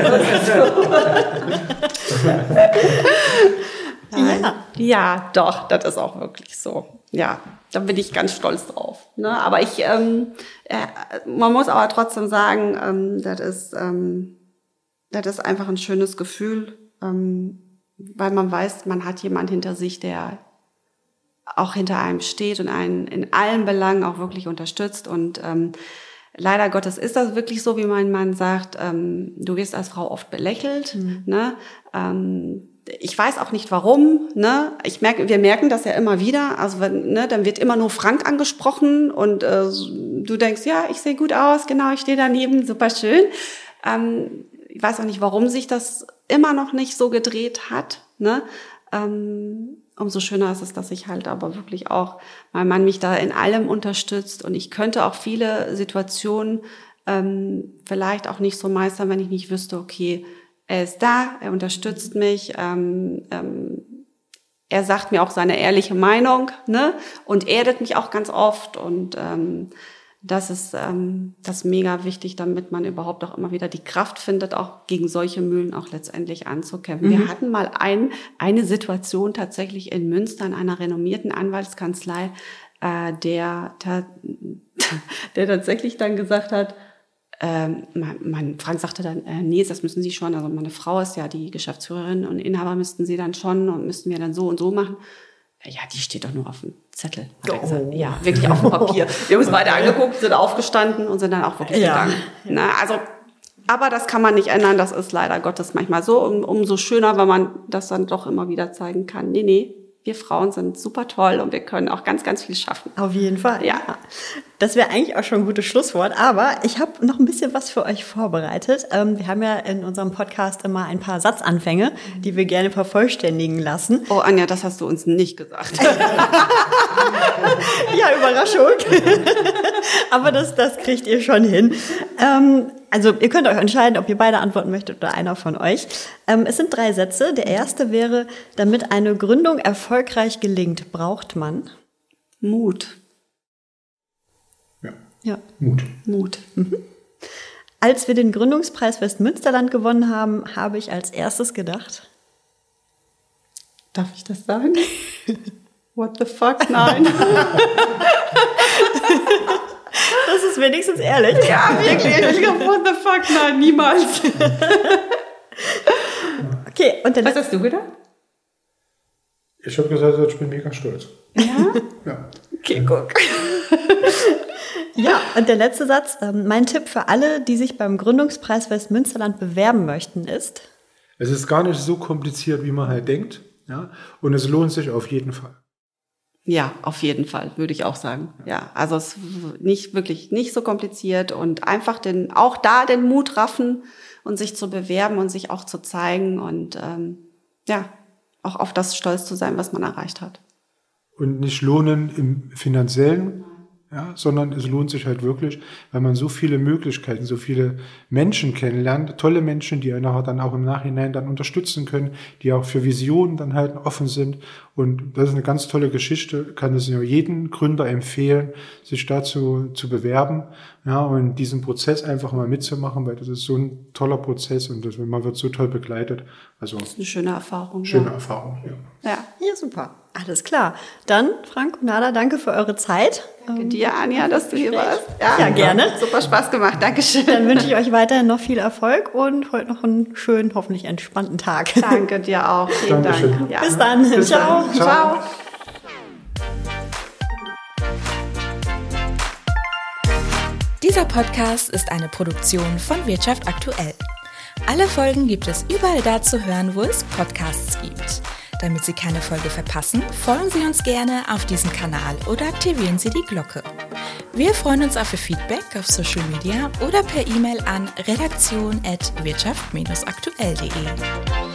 ja. ja, doch, das ist auch wirklich so. Ja, da bin ich ganz stolz drauf. Ne? Aber ich, ähm, äh, man muss aber trotzdem sagen, ähm, das ist, ähm, das ist einfach ein schönes Gefühl, ähm, weil man weiß, man hat jemand hinter sich, der auch hinter einem steht und einen in allen Belangen auch wirklich unterstützt. Und ähm, leider Gottes ist das wirklich so, wie mein Mann sagt, ähm, du wirst als Frau oft belächelt, mhm. ne? Ähm, Ich weiß auch nicht warum, ne? Ich merke, wir merken das ja immer wieder. Also wenn, ne, dann wird immer nur Frank angesprochen und äh, du denkst, ja, ich sehe gut aus, genau, ich stehe daneben, super schön. Ähm, ich weiß auch nicht, warum sich das immer noch nicht so gedreht hat, ne? Ähm, umso schöner ist es, dass ich halt aber wirklich auch mein Mann mich da in allem unterstützt und ich könnte auch viele Situationen ähm, vielleicht auch nicht so meistern, wenn ich nicht wüsste, okay, er ist da, er unterstützt mich, ähm, ähm, er sagt mir auch seine ehrliche Meinung, ne? Und erdet mich auch ganz oft und ähm, das ist ähm, das ist mega wichtig, damit man überhaupt auch immer wieder die Kraft findet, auch gegen solche Mühlen auch letztendlich anzukämpfen. Mhm. Wir hatten mal ein, eine Situation tatsächlich in Münster in einer renommierten Anwaltskanzlei, äh, der, ta- der tatsächlich dann gesagt hat, Ähm, mein, mein Frank sagte dann, äh, nee, das müssen Sie schon, also meine Frau ist ja die Geschäftsführerin und Inhaber müssten Sie dann schon und müssten wir dann so und so machen. Ja, die steht doch nur auf dem Zettel, hat er gesagt. Ja, wirklich auf dem Papier. Wir haben uns beide angeguckt, sind aufgestanden und sind dann auch wirklich ja. gegangen. Na, also, aber das kann man nicht ändern, das ist leider Gottes manchmal so. Um, umso schöner, wenn man das dann doch immer wieder zeigen kann. Nee, nee, wir Frauen sind super toll und wir können auch ganz, ganz viel schaffen. Auf jeden Fall. Ja. Das wäre eigentlich auch schon ein gutes Schlusswort, aber ich habe noch ein bisschen was für euch vorbereitet. Ähm, wir haben ja in unserem Podcast immer ein paar Satzanfänge, die wir gerne vervollständigen lassen. Oh, Anja, das hast du uns nicht gesagt. Ja, Überraschung. Aber das, das kriegt ihr schon hin. Ähm, also ihr könnt euch entscheiden, ob ihr beide antworten möchtet oder einer von euch. Ähm, es sind drei Sätze. Der erste wäre, damit eine Gründung erfolgreich gelingt, braucht man Mut. Ja. Ja. Mut. Mut. Mhm. Als wir den Gründungspreis Westmünsterland gewonnen haben, habe ich als erstes gedacht. Darf ich das sagen? What the fuck? Nein. Das ist wenigstens ehrlich. Ja, wirklich. Ich glaube, what the fuck? Nein, niemals. Okay, und dann was hast du gedacht? Ich habe gesagt, ich bin mega stolz. Ja? Ja. Okay, guck. Ja, und der letzte Satz. Mein Tipp für alle, die sich beim Gründungspreis Westmünsterland bewerben möchten, ist? Es ist gar nicht so kompliziert, wie man halt denkt. Ja? Und es lohnt sich auf jeden Fall. Ja, auf jeden Fall, würde ich auch sagen. Ja, also es ist nicht wirklich nicht so kompliziert und einfach den auch da den Mut raffen und sich zu bewerben und sich auch zu zeigen und ähm, ja, auch auf das stolz zu sein, was man erreicht hat. Und nicht lohnen im Finanziellen, ja, sondern es lohnt sich halt wirklich, weil man so viele Möglichkeiten, so viele Menschen kennenlernt, tolle Menschen, die einen dann auch im Nachhinein dann unterstützen können, die auch für Visionen dann halt offen sind. Und das ist eine ganz tolle Geschichte, kann es ja jeden Gründer empfehlen, sich dazu zu bewerben, ja, und diesen Prozess einfach mal mitzumachen, weil das ist so ein toller Prozess und das, man wird so toll begleitet. Also das ist eine schöne Erfahrung. Schöne ja. Erfahrung, ja. Ja. Ja, super. Alles klar. Dann, Frank und Nada, danke für eure Zeit. Danke dir, Anja, dass du hier warst. Ja, ja, gerne. Super Spaß gemacht. Dankeschön. Dann wünsche ich euch weiterhin noch viel Erfolg und heute noch einen schönen, hoffentlich entspannten Tag. Danke dir auch. Vielen Dankeschön. Dank. Ja. Bis dann. Bis Ciao. dann. Ciao. Ciao. Dieser Podcast ist eine Produktion von Wirtschaft aktuell. Alle Folgen gibt es überall da zu hören, wo es Podcasts gibt. Damit Sie keine Folge verpassen, folgen Sie uns gerne auf diesem Kanal oder aktivieren Sie die Glocke. Wir freuen uns auf Ihr Feedback auf Social Media oder per E-Mail an redaktion at wirtschaft aktuell punkt de.